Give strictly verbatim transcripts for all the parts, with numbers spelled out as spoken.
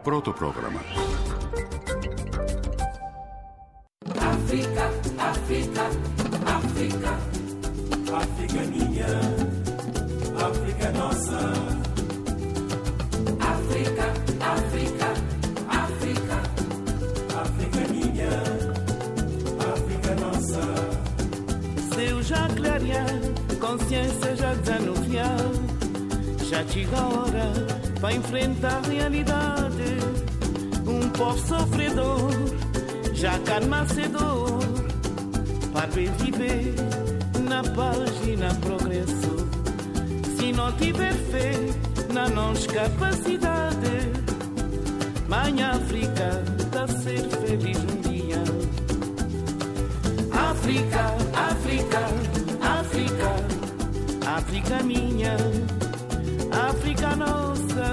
Πρώτο πρόγραμμα. África, África, África. África minha, África nossa. África, África, África. África minha, África nossa. Céu já clarear, consciência já desanuviar. Já chega a hora para enfrentar a realidade. Um povo sofredor já calma a dor para viver na paz e na progresso. Se não tiver fé na nossa capacidade, mãe África está a ser feliz um dia. África, África, África, África minha, África nossa.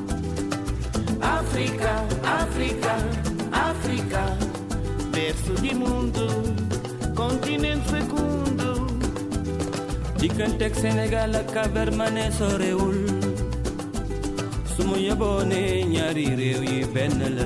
África, África, África, berço de mundo, continente fecundo. Dikantek Sénégal ak Cabermané sorewul sumu yebone ñaari réew yi benn la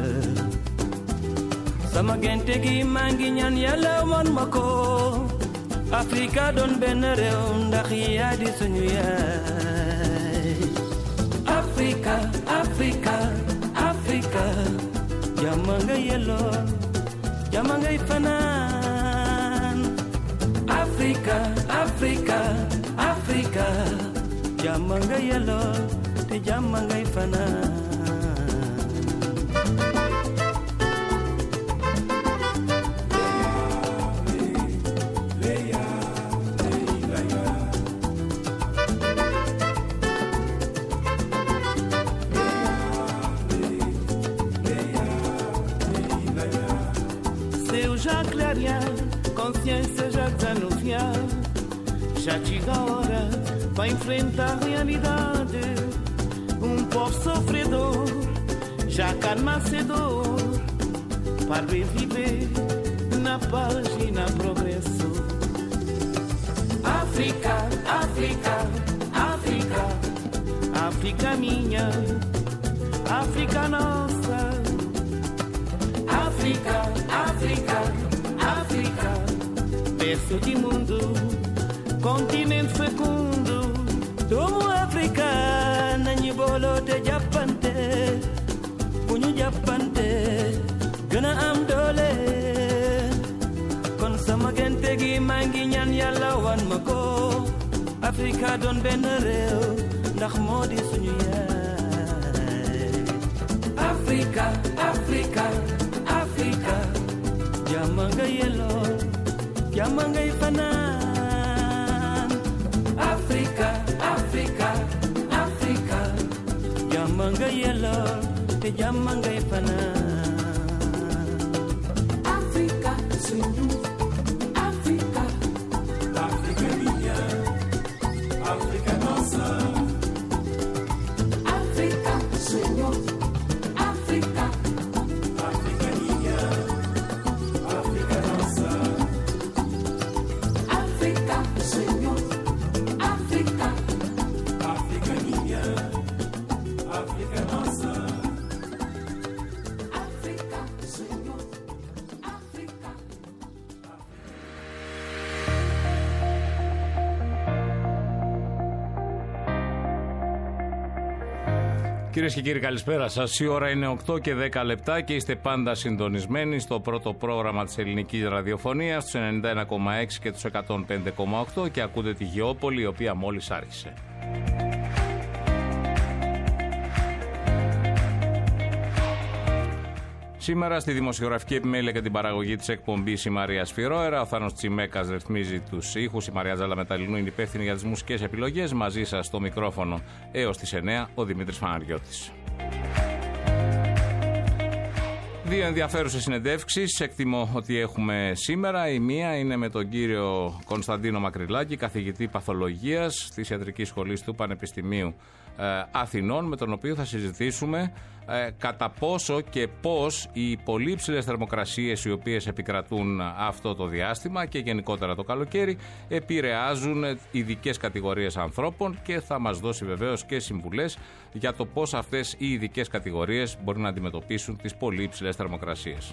sama gente gi maa ngi ñaan Yàlla won ma ko Afrika doon benn réew ndax yaa di suñu yaay. Afrika, Afrika, Afrika, jàmm nga yelloo jàmm ngay fanaan. Afrika, Afrika, Afrika, jàmm nga yelloo te jàmm ngay fanaan. Já clarear, consciência já desanuviar. Já chega a hora para enfrentar a realidade. Um povo sofredor já calma a dor para viver na paz e na progresso. África, África, África, África minha, África nossa. África, África, África, berço de mundo, continente fecundo. Doomu Afrika nañu booloo te jàppante bu ñu jàppante gën a am doole. Kon sama gente gi maa ngi ñaan Yàlla wan ma ko Afrika doon benn réew ndax moo di suñu yaay. Afrika, Afrika, Afrika, jàmm nga yelloo jàmm ngay fanaan. Afrika, Afrika, Afrika, jàmm nga yelloo te jàmm ngay fanaan. África, Senhor, África. África minha, África nossa. África, Senhor, África. África minha, África nossa. África, Senhor, África. África minha, África nossa. África, Senhor, África. Κυρίες και κύριοι, καλησπέρα σας. Η ώρα είναι οκτώ και δέκα λεπτά και είστε πάντα συντονισμένοι στο πρώτο πρόγραμμα της ελληνικής ραδιοφωνίας, στους ενενήντα ένα κόμμα έξι και τους εκατόν πέντε κόμμα οκτώ, και ακούτε τη Γεώπολη, η οποία μόλις άρχισε. Σήμερα στη δημοσιογραφική επιμέλεια και την παραγωγή της εκπομπής η Μαρία Σφυρόερα, ο Θάνος Τσιμέκας ρυθμίζει τους ήχους, η Μαρία Ζάλα Μεταλλινού είναι υπεύθυνη για τις μουσικές επιλογές. Μαζί σας στο μικρόφωνο έως τις εννιά ο Δημήτρης Φαναριώτης. Δύο ενδιαφέρουσες συνεντεύξεις εκτιμώ ότι έχουμε σήμερα. Η μία είναι με τον κύριο Κωνσταντίνο Μακρυλάκη, καθηγητή παθολογίας της Ιατρικής Σχολής του Πανεπιστημίου Αθηνών, με τον οποίο θα συζητήσουμε ε, κατά πόσο και πώς οι πολύ υψηλές θερμοκρασίες οι οποίες επικρατούν αυτό το διάστημα και γενικότερα το καλοκαίρι επηρεάζουν ειδικές κατηγορίες ανθρώπων, και θα μας δώσει βεβαίως και συμβουλές για το πώς αυτές οι ειδικές κατηγορίες μπορεί να αντιμετωπίσουν τις πολύ υψηλές θερμοκρασίες.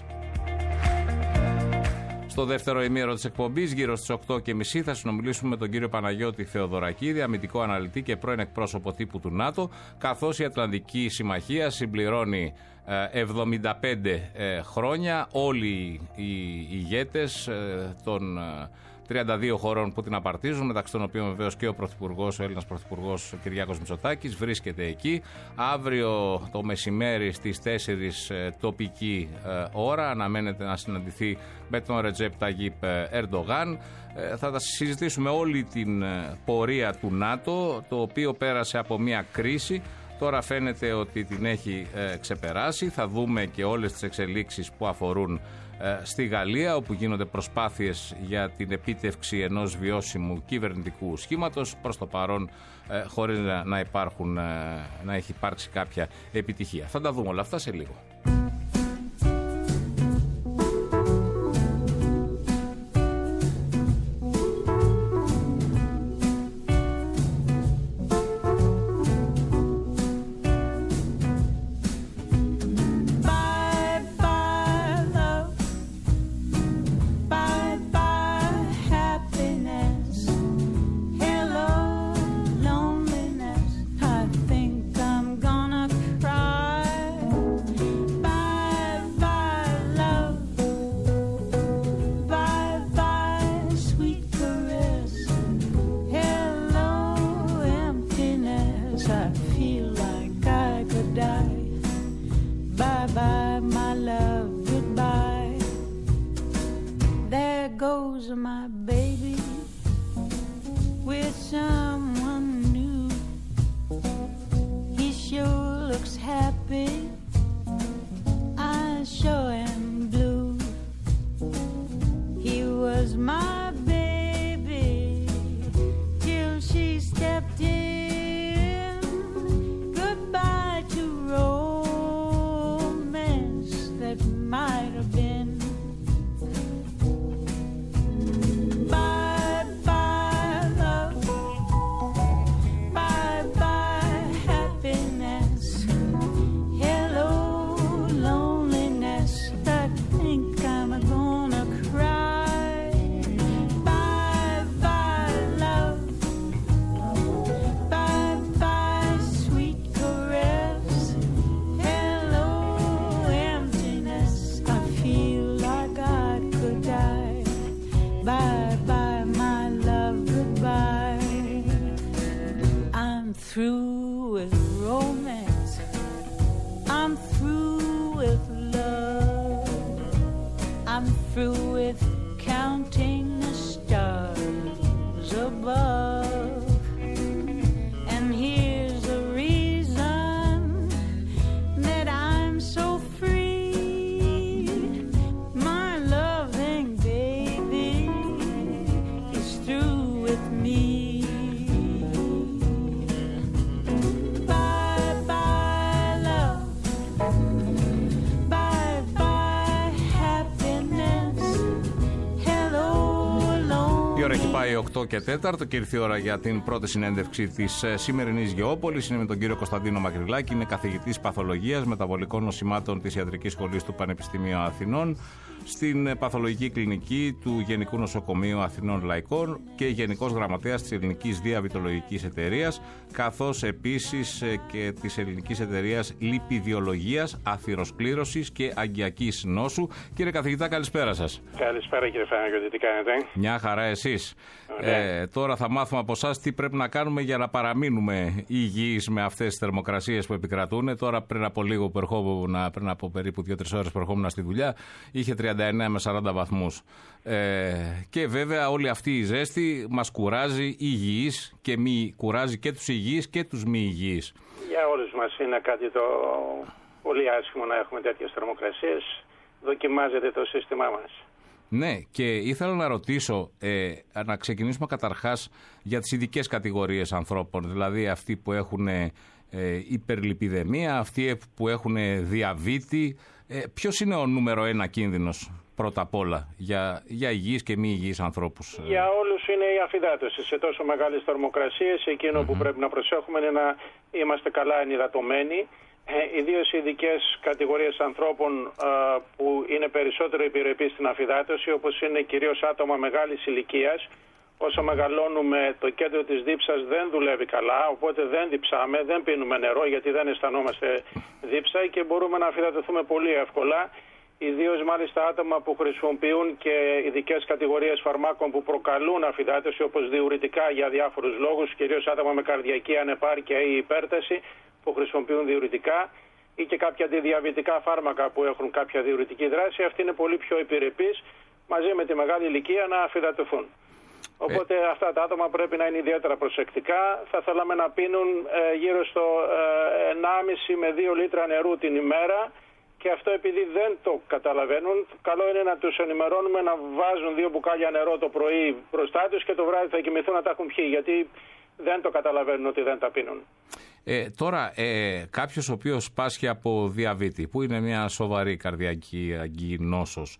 Στο δεύτερο ημίωρο της εκπομπής, γύρω στις οκτώ και μισή, θα συνομιλήσουμε με τον κύριο Παναγιώτη Θεοδωρακίδη, αμυντικό αναλυτή και πρώην εκπρόσωπο τύπου του ΝΑΤΟ, καθώς η Ατλαντική Συμμαχία συμπληρώνει εβδομήντα πέντε χρόνια. Όλοι οι ηγέτες των τριάντα δύο χωρών που την απαρτίζουν, μεταξύ των οποίων βεβαίως και ο Πρωθυπουργός, ο Έλληνας Πρωθυπουργός Κυριάκος Μητσοτάκης, βρίσκεται εκεί. Αύριο το μεσημέρι στις τέσσερις τοπική ώρα αναμένεται να συναντηθεί με τον Ρετζέπ Ταγίπ Ερντογάν. Θα τα συζητήσουμε όλη την πορεία του ΝΑΤΟ, το οποίο πέρασε από μια κρίση. Τώρα φαίνεται ότι την έχει ε, ξεπεράσει. Θα δούμε και όλες τις εξελίξεις που αφορούν ε, στη Γαλλία, όπου γίνονται προσπάθειες για την επίτευξη ενός βιώσιμου κυβερνητικού σχήματος. Προς το παρόν, ε, χωρίς να, να, υπάρχουν, ε, να έχει υπάρξει κάποια επιτυχία. Θα τα δούμε όλα αυτά σε λίγο. οκτώ και τέταρτο και ήρθε η ώρα για την πρώτη συνέντευξη της σημερινής Γεώπολης. Είναι με τον κύριο Κωνσταντίνο Μακρυλάκη, είναι καθηγητής παθολογίας μεταβολικών νοσημάτων της Ιατρικής Σχολής του Πανεπιστημίου Αθηνών, στην παθολογική κλινική του Γενικού Νοσοκομείου Αθηνών Λαϊκών και γενικός γραμματέας της Ελληνικής Διαβητολογικής Εταιρείας, καθώς επίσης και της Ελληνικής Εταιρείας Λιπιδιολογίας, Αθυροσκλήρωσης και Αγκιακής Νόσου. Κύριε καθηγητά, καλησπέρα σας. Καλησπέρα κύριε Φαναγιώτη, τι κάνετε? Μια χαρά, εσείς? Ε, τώρα θα μάθουμε από εσάς τι πρέπει να κάνουμε για να παραμείνουμε υγιείς με αυτές τις θερμοκρασίες που επικρατούν. Τώρα πριν από λίγο που ερχόμουν, πριν από περίπου δύο τρεις ώρες που ερχόμουν στη δουλειά, είχε τριάντα εννέα με σαράντα βαθμούς. Ε, και βέβαια όλη αυτή η ζέστη μας κουράζει υγιείς και μη, κουράζει και τους υγιείς και τους μη υγιείς. Για όλους μας είναι κάτι το πολύ άσχημο να έχουμε τέτοιες θερμοκρασίες. Δοκιμάζεται το σύστημά μας. Ναι, και ήθελα να ρωτήσω, ε, να ξεκινήσουμε καταρχάς για τις ειδικές κατηγορίες ανθρώπων, δηλαδή αυτοί που έχουν ε, υπερλιπιδεμία, αυτοί που έχουν διαβήτη. Ε, ποιος είναι ο νούμερο ένα κίνδυνος πρώτα απ' όλα για, για υγιείς και μη υγιείς ανθρώπους? Για όλους είναι η αφυδάτωση. Σε τόσο μεγάλες θερμοκρασίες εκείνο mm-hmm. που πρέπει να προσέχουμε είναι να είμαστε καλά ενυδατωμένοι. Ε, ιδίως οι ειδικές κατηγορίες ανθρώπων ε, που είναι περισσότερο επιρρεπείς στην αφυδάτωση, όπως είναι κυρίως άτομα μεγάλης ηλικίας. Όσο μεγαλώνουμε, το κέντρο της δίψας δεν δουλεύει καλά, οπότε δεν διψάμε, δεν πίνουμε νερό γιατί δεν αισθανόμαστε δίψα και μπορούμε να αφυδατωθούμε πολύ εύκολα. Ιδίως μάλιστα άτομα που χρησιμοποιούν και ειδικές κατηγορίες φαρμάκων που προκαλούν αφυδάτωση, όπως διουρητικά για διάφορους λόγους, κυρίως άτομα με καρδιακή ανεπάρκεια ή υπέρταση που χρησιμοποιούν διουρητικά, ή και κάποια αντιδιαβητικά φάρμακα που έχουν κάποια διουρητική δράση. Αυτοί είναι πολύ πιο επιρρεπείς μαζί με τη μεγάλη ηλικία να αφυδατωθούν. Οπότε ε... αυτά τα άτομα πρέπει να είναι ιδιαίτερα προσεκτικά. Θα θέλαμε να πίνουν ε, γύρω στο ε, ενάμιση με δύο λίτρα νερού την ημέρα. Και αυτό επειδή δεν το καταλαβαίνουν, καλό είναι να τους ενημερώνουμε να βάζουν δύο μπουκάλια νερό το πρωί μπροστά τους και το βράδυ θα κοιμηθούν να τα έχουν πιει, γιατί δεν το καταλαβαίνουν ότι δεν τα πίνουν. Ε, τώρα, ε, κάποιος ο οποίος πάσχει από διαβήτη, που είναι μια σοβαρή καρδιακή νόσος,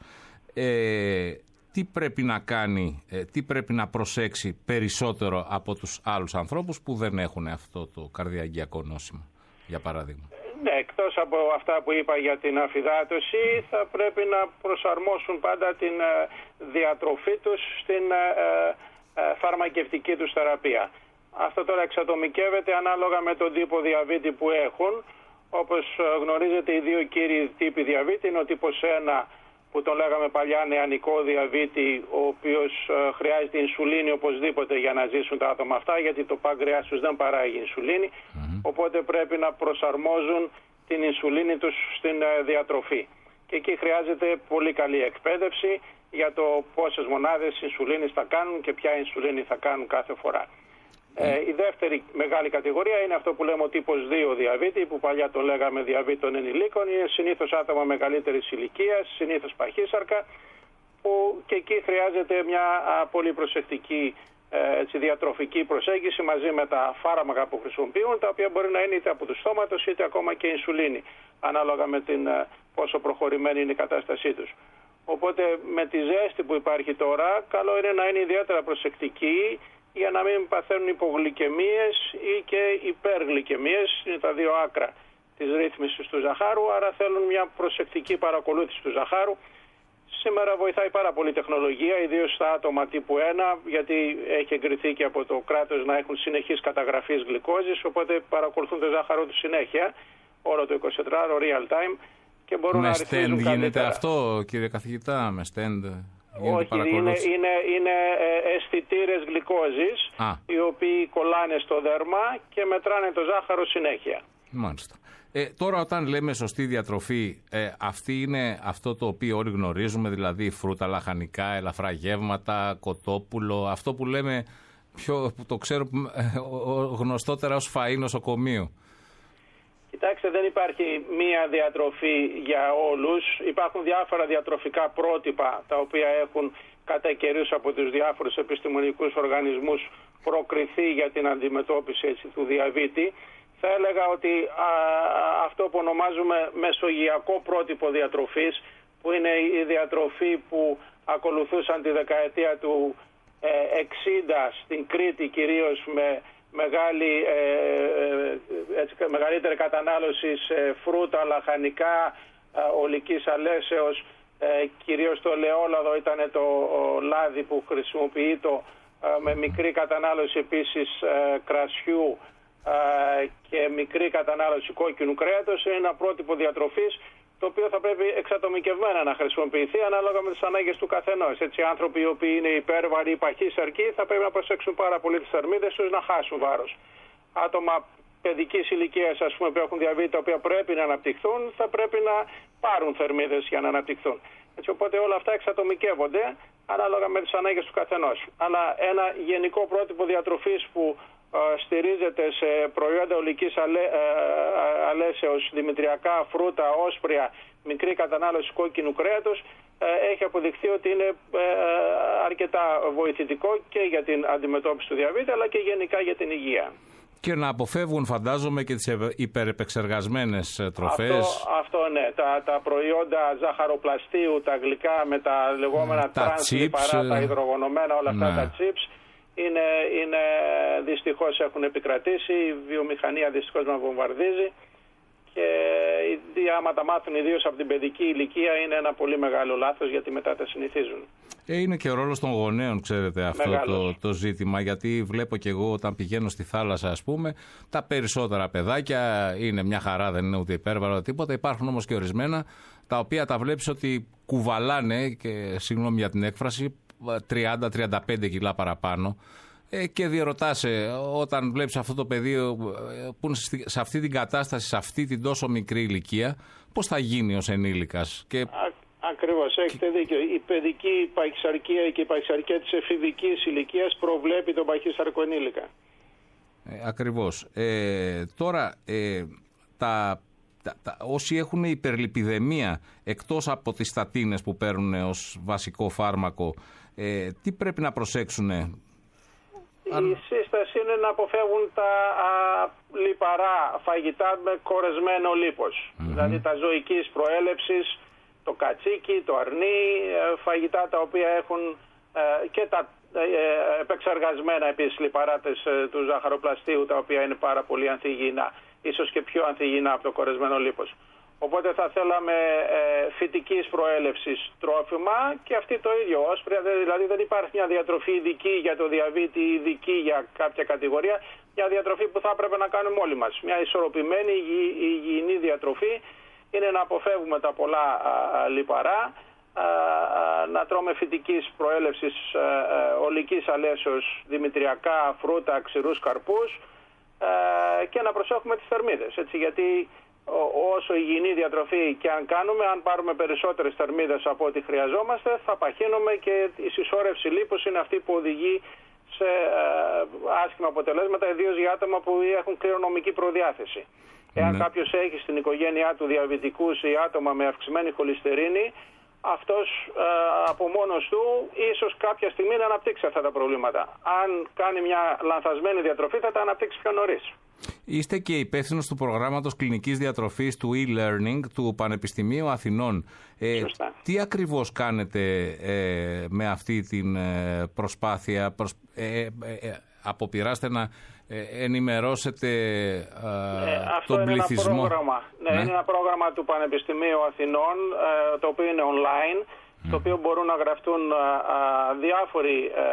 ε, τι πρέπει να κάνει, ε, τι πρέπει να προσέξει περισσότερο από τους άλλους ανθρώπους που δεν έχουν αυτό το καρδιακιακό νόσημα, για παράδειγμα? Ναι, εκτός από αυτά που είπα για την αφυδάτωση, θα πρέπει να προσαρμόσουν πάντα την ε, διατροφή τους στην ε, ε, φαρμακευτική τους θεραπεία. Αυτό τώρα εξατομικεύεται ανάλογα με τον τύπο διαβήτη που έχουν. Όπως γνωρίζετε, οι δύο κύριοι τύποι διαβήτη είναι ο τύπος ένα, που τον λέγαμε παλιά νεανικό διαβήτη, ο οποίος ε, χρειάζεται ινσουλίνη οπωσδήποτε για να ζήσουν τα άτομα αυτά, γιατί το πάγκρεάς τους δεν παράγει ινσουλίνη, mm-hmm. οπότε πρέπει να προσαρμόζουν την ινσουλίνη τους στην ε, διατροφή. Και εκεί χρειάζεται πολύ καλή εκπαίδευση για το πόσες μονάδες ινσουλίνης θα κάνουν και ποια ινσουλίνη θα κάνουν κάθε φορά. Ε, η δεύτερη μεγάλη κατηγορία είναι αυτό που λέμε ο τύπος δύο διαβήτη, που παλιά το λέγαμε διαβήτη των ενηλίκων. Είναι συνήθως άτομα μεγαλύτερης ηλικίας, συνήθως παχύσαρκα, που και εκεί χρειάζεται μια α, πολύ προσεκτική ε, έτσι, διατροφική προσέγγιση μαζί με τα φάρμακα που χρησιμοποιούν, τα οποία μπορεί να είναι είτε από του στόματος είτε ακόμα και ινσουλίνη, ανάλογα με την ε, πόσο προχωρημένη είναι η κατάστασή τους. Οπότε με τη ζέστη που υπάρχει τώρα, καλό είναι να είναι ιδιαίτερα προσεκτική για να μην παθαίνουν υπογλυκαιμίες ή και υπεργλυκαιμίες, είναι τα δύο άκρα της ρύθμισης του ζαχάρου, άρα θέλουν μια προσεκτική παρακολούθηση του ζαχάρου. Σήμερα βοηθάει πάρα πολύ τεχνολογία, ιδίως στα άτομα τύπου ένα, γιατί έχει εγκριθεί και από το κράτος να έχουν συνεχής καταγραφής γλυκόζης, οπότε παρακολουθούν το ζάχαρο του συνέχεια, όλο το εικοσιτετράωρο real time, και μπορούν με να ρυθμίζουν καλύτερα. Με γίνεται αυτό, κύριε καθηγητά, με στέντ? Όχι, είναι, είναι, είναι αισθητήρες γλυκόζης, Α. οι οποίοι κολλάνε στο δέρμα και μετράνε το ζάχαρο συνέχεια. Μάλιστα. Ε, τώρα όταν λέμε σωστή διατροφή, ε, αυτή είναι αυτό το οποίο όλοι γνωρίζουμε, δηλαδή φρούτα, λαχανικά, ελαφρά γεύματα, κοτόπουλο, αυτό που λέμε, πιο, που το ξέρω ε, γνωστότερα ως φαΐ νοσοκομείου. Κοιτάξτε, δεν υπάρχει μία διατροφή για όλους. Υπάρχουν διάφορα διατροφικά πρότυπα τα οποία έχουν κατά καιρούς από τους διάφορους επιστημονικούς οργανισμούς προκριθεί για την αντιμετώπιση έτσι, του διαβήτη. Θα έλεγα ότι α, αυτό που ονομάζουμε μεσογειακό πρότυπο διατροφής, που είναι η διατροφή που ακολουθούσαν τη δεκαετία του ε, εξήντα στην Κρήτη, κυρίως με Μεγάλη, ε, έτσι, μεγαλύτερη κατανάλωση σε φρούτα, λαχανικά, ε, ολικής αλέσεως, ε, κυρίως το ελαιόλαδο ήταν το ο, λάδι που χρησιμοποιείται, ε, με μικρή κατανάλωση επίσης ε, κρασιού ε, και μικρή κατανάλωση κόκκινου κρέατος. Είναι ένα πρότυπο διατροφής το οποίο θα πρέπει εξατομικευμένα να χρησιμοποιηθεί ανάλογα με τις ανάγκες του καθενός. Έτσι, οι άνθρωποι οι οποίοι είναι υπέρβαροι ή παχύσαρκοι θα πρέπει να προσέξουν πάρα πολύ τις θερμίδες τους, να χάσουν βάρος. Άτομα παιδικής ηλικίας, ας πούμε, που έχουν διαβήτη, τα οποία πρέπει να αναπτυχθούν, θα πρέπει να πάρουν θερμίδες για να αναπτυχθούν. Έτσι, οπότε όλα αυτά εξατομικεύονται ανάλογα με τις ανάγκες του καθενός. Αλλά ένα γενικό πρότυπο διατροφής που στηρίζεται σε προϊόντα ολικής αλέ, αλέσεως, δημητριακά, φρούτα, όσπρια, μικρή κατανάλωση κόκκινου κρέατος, έχει αποδειχθεί ότι είναι αρκετά βοηθητικό και για την αντιμετώπιση του διαβήτη, αλλά και γενικά για την υγεία. Και να αποφεύγουν, φαντάζομαι, και τις υπερεπεξεργασμένες τροφές. Αυτό, αυτό ναι. Τα, τα προϊόντα ζαχαροπλαστείου, τα γλυκά με τα λεγόμενα τρανς λιπαρά, τα υδρογονωμένα, όλα αυτά, ναι, τα chips, είναι, είναι, δυστυχώς έχουν επικρατήσει. Η βιομηχανία δυστυχώς μας βομβαρδίζει. Και άμα τα μάθουν ιδίως από την παιδική ηλικία, είναι ένα πολύ μεγάλο λάθος, γιατί μετά τα συνηθίζουν. Ε, είναι και ο ρόλος των γονέων, ξέρετε, αυτό το, το ζήτημα, γιατί βλέπω και εγώ όταν πηγαίνω στη θάλασσα, ας πούμε, τα περισσότερα παιδάκια είναι μια χαρά, δεν είναι ούτε υπέρβαρο τίποτα. Υπάρχουν όμως και ορισμένα τα οποία τα βλέπεις ότι κουβαλάνε, και συγγνώμη για την έκφραση, τριάντα με τριάντα πέντε κιλά παραπάνω. Ε, και διερωτάσαι, όταν βλέπεις αυτό το παιδί που είναι σε αυτή την κατάσταση, σε αυτή την τόσο μικρή ηλικία, πώς θα γίνει ως ενήλικας. Και... Ακριβώς, έχετε δίκιο. Η παιδική παχυσαρκία και η παχυσαρκία της εφηβικής ηλικίας προβλέπει τον παχύσαρκο ενήλικα. Ε, ακριβώς. Ε, τώρα, ε, τα, τα, τα, όσοι έχουν υπερλιπιδεμία, εκτός από τις στατίνες που παίρνουν ως βασικό φάρμακο, ε, τι πρέπει να προσέξουν? Η σύσταση είναι να αποφεύγουν τα α, λιπαρά φαγητά με κορεσμένο λίπος. Mm-hmm. Δηλαδή τα ζωικής προέλευσης, το κατσίκι, το αρνί, φαγητά τα οποία έχουν ε, και τα ε, επεξεργασμένα επίσης λιπαρά της, του ζαχαροπλαστείου, τα οποία είναι πάρα πολύ ανθυγιεινά, ίσως και πιο ανθυγιεινά από το κορεσμένο λίπος. Οπότε θα θέλαμε ε, φυτικής προέλευσης τρόφιμα και αυτή το ίδιο όσπρια, δηλαδή δεν υπάρχει μια διατροφή ειδική για το διαβήτη, ειδική για κάποια κατηγορία, μια διατροφή που θα έπρεπε να κάνουμε όλοι μας. Μια ισορροπημένη υγι, υγιεινή διατροφή είναι να αποφεύγουμε τα πολλά α, α, λιπαρά, α, α, να τρώμε φυτικής προέλευσης α, α, ολικής αλέσεως, δημητριακά, φρούτα, ξηρούς καρπούς α, και να προσέχουμε τις θερμίδες, έτσι, γιατί όσο υγιεινή διατροφή και αν κάνουμε, αν πάρουμε περισσότερες θερμίδες από ό,τι χρειαζόμαστε, θα παχύνουμε και η συσσόρευση λίπους είναι αυτή που οδηγεί σε ε, άσχημα αποτελέσματα, ιδίως για άτομα που έχουν κληρονομική προδιάθεση. Ναι. Εάν κάποιος έχει στην οικογένειά του διαβητικούς ή άτομα με αυξημένη χολυστερίνη, αυτός ε, από μόνος του ίσως κάποια στιγμή να αναπτύξει αυτά τα προβλήματα. Αν κάνει μια λανθασμένη διατροφή θα τα αναπτύξει πιο νωρίς. Είστε και υπεύθυνος του προγράμματος κλινικής διατροφής του e-learning του Πανεπιστημίου Αθηνών. Ε, τι ακριβώς κάνετε ε, με αυτή την ε, προσπάθεια, προσ... ε, ε, ε, αποπειράστε να ε, ενημερώσετε ε, ε, αυτό τον είναι πληθυσμό? Ένα πρόγραμμα, ναι, ναι. Είναι ένα πρόγραμμα του Πανεπιστημίου Αθηνών, ε, το οποίο είναι online, mm. το οποίο μπορούν να γραφτούν ε, ε, διάφοροι ε,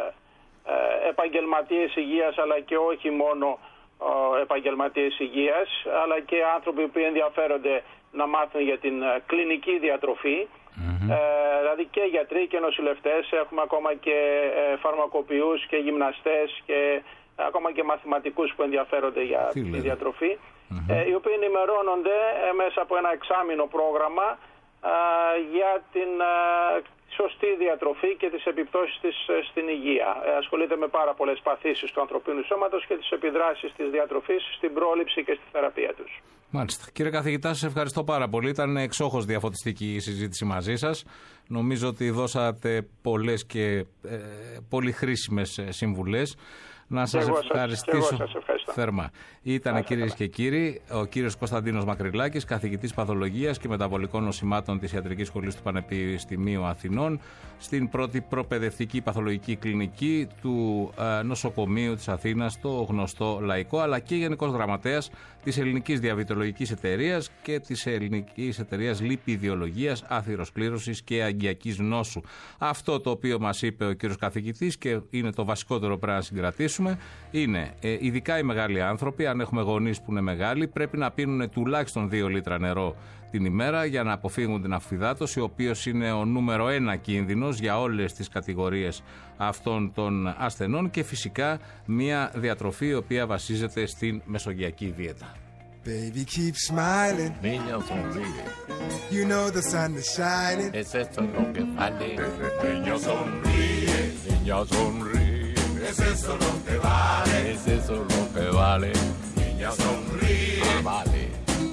ε, επαγγελματίες υγείας, αλλά και όχι μόνο επαγγελματίες υγείας, αλλά και άνθρωποι που ενδιαφέρονται να μάθουν για την κλινική διατροφή, mm-hmm. ε, δηλαδή και γιατροί και νοσηλευτές, έχουμε ακόμα και ε, φαρμακοποιούς και γυμναστές και ε, ακόμα και μαθηματικούς που ενδιαφέρονται για Τι τη διατροφή, mm-hmm. ε, οι οποίοι ενημερώνονται ε, μέσα από ένα εξάμηνο πρόγραμμα ε, για την ε, σωστή διατροφή και τις επιπτώσεις της στην υγεία. Ε, ασχολείται με πάρα πολλές παθήσεις του ανθρωπίνου σώματος και τις επιδράσεις της διατροφής στην πρόληψη και στη θεραπεία τους. Μάλιστα. Κύριε καθηγητά, σας ευχαριστώ πάρα πολύ. Ήταν εξόχως διαφωτιστική η συζήτηση μαζί σας. Νομίζω ότι δώσατε πολλές και ε, πολύ χρήσιμες συμβουλές. Να σας εγώ ευχαριστήσω σας, σας ευχαριστώ. θερμά. Ήταν, κυρίες και κύριοι, ο κύριος Κωνσταντίνος Μακρυλάκης, καθηγητής παθολογίας και μεταβολικών νοσημάτων της Ιατρικής Σχολής του Πανεπιστημίου Αθηνών, στην πρώτη προπαιδευτική παθολογική κλινική του ε, νοσοκομείου της Αθήνας, το γνωστό Λαϊκό, αλλά και γενικός γραμματέας της Ελληνικής Διαβητολογικής Εταιρείας και της Ελληνικής Εταιρείας Λιπιδιολογίας, Άθυροσκλήρωσης και Αγκιακής Νόσου. Αυτό το οποίο μας είπε ο κύριος καθηγητής και είναι το βασικότερο που πρέπει να συγκρατήσουμε είναι, ε, ειδικά οι μεγάλοι άνθρωποι, αν έχουμε γονείς που είναι μεγάλοι, πρέπει να πίνουν τουλάχιστον δύο λίτρα νερό την ημέρα για να αποφύγουν την αφυδάτωση, ο οποίος είναι ο νούμερο ένα κίνδυνος για όλες τις κατηγορίες αυτών των ασθενών, και φυσικά μια διατροφή η οποία βασίζεται στην μεσογειακή δίαιτα. Baby, keep smiling. Niña sonríe. You know the sun is shining. Es esto lo que vale. Niña sonríe. Niña sonríe. Es eso lo que vale. Es eso lo que vale. Niña sonríe. Ah, vale.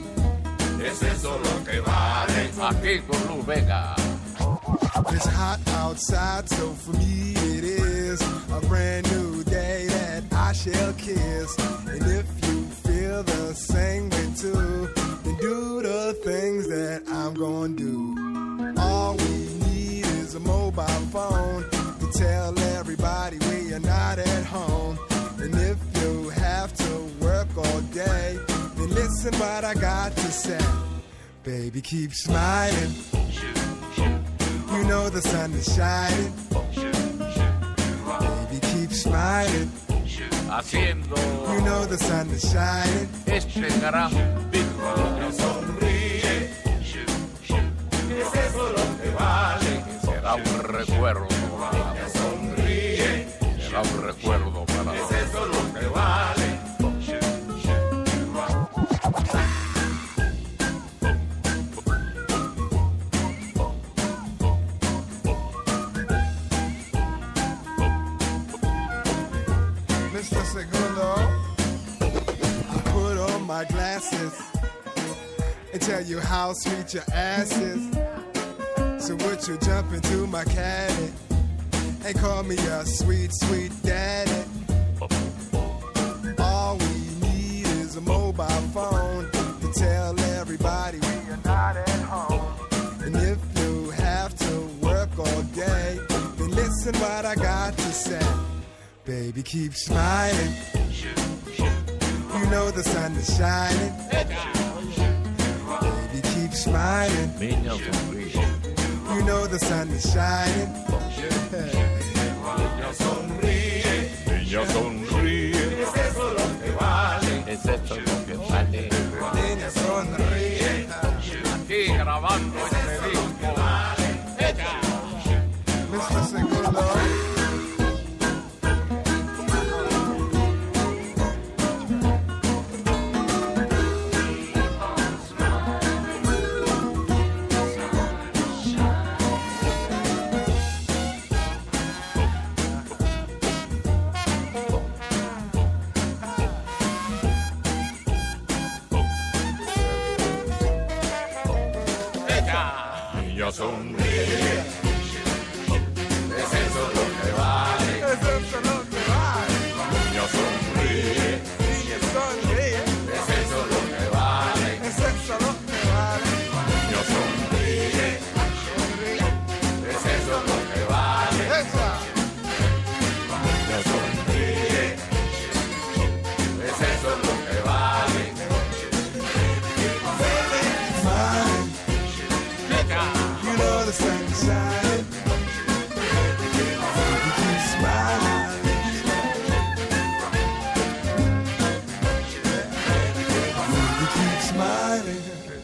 Es eso lo que vale. Aquí con Luz Vega. It's hot outside, so for me it is a brand new day that that I shall kiss. And if you feel the same way too, then do the things that I'm gonna do. All we need is a mobile phone to tell everybody we are not at home. And if you have to work all day, then listen what I got to say. Baby, keep smiling. You know the sun is shining. Baby, keep smiling. Haciendo You know the sun is shining. este gran beat. Sonríe, es eso lo que vale. Será un recuerdo. Sonríe, será un recuerdo para es eso lo que vale. Mister Segundo, I put on my glasses and tell you how sweet your ass is. So would you jump into my caddy and call me your sweet, sweet daddy? All we need is a mobile phone to tell everybody we are not at home. And if you have to work all day, then listen what I got to say. Baby, keep smiling. You know the sun is shining. Baby, keep smiling. Niña sonríe, You know the sun is shining. niña sonríe, niña sonríe. Es eso lo que vale. Es eso lo que vale. Niña sonríe. Aquí grabando este disco. Mister Segundo. Niña sonríe, es eso lo que vale. Es eso lo que vale. Niña sonríe, Niña sonríe. es eso lo que vale. Es eso lo que vale. Niña sonríe, es eso lo que vale. Esa. Niña sonríe, es eso lo que vale. Smiling. You know the sun is shining. You keep smiling. You keep smiling.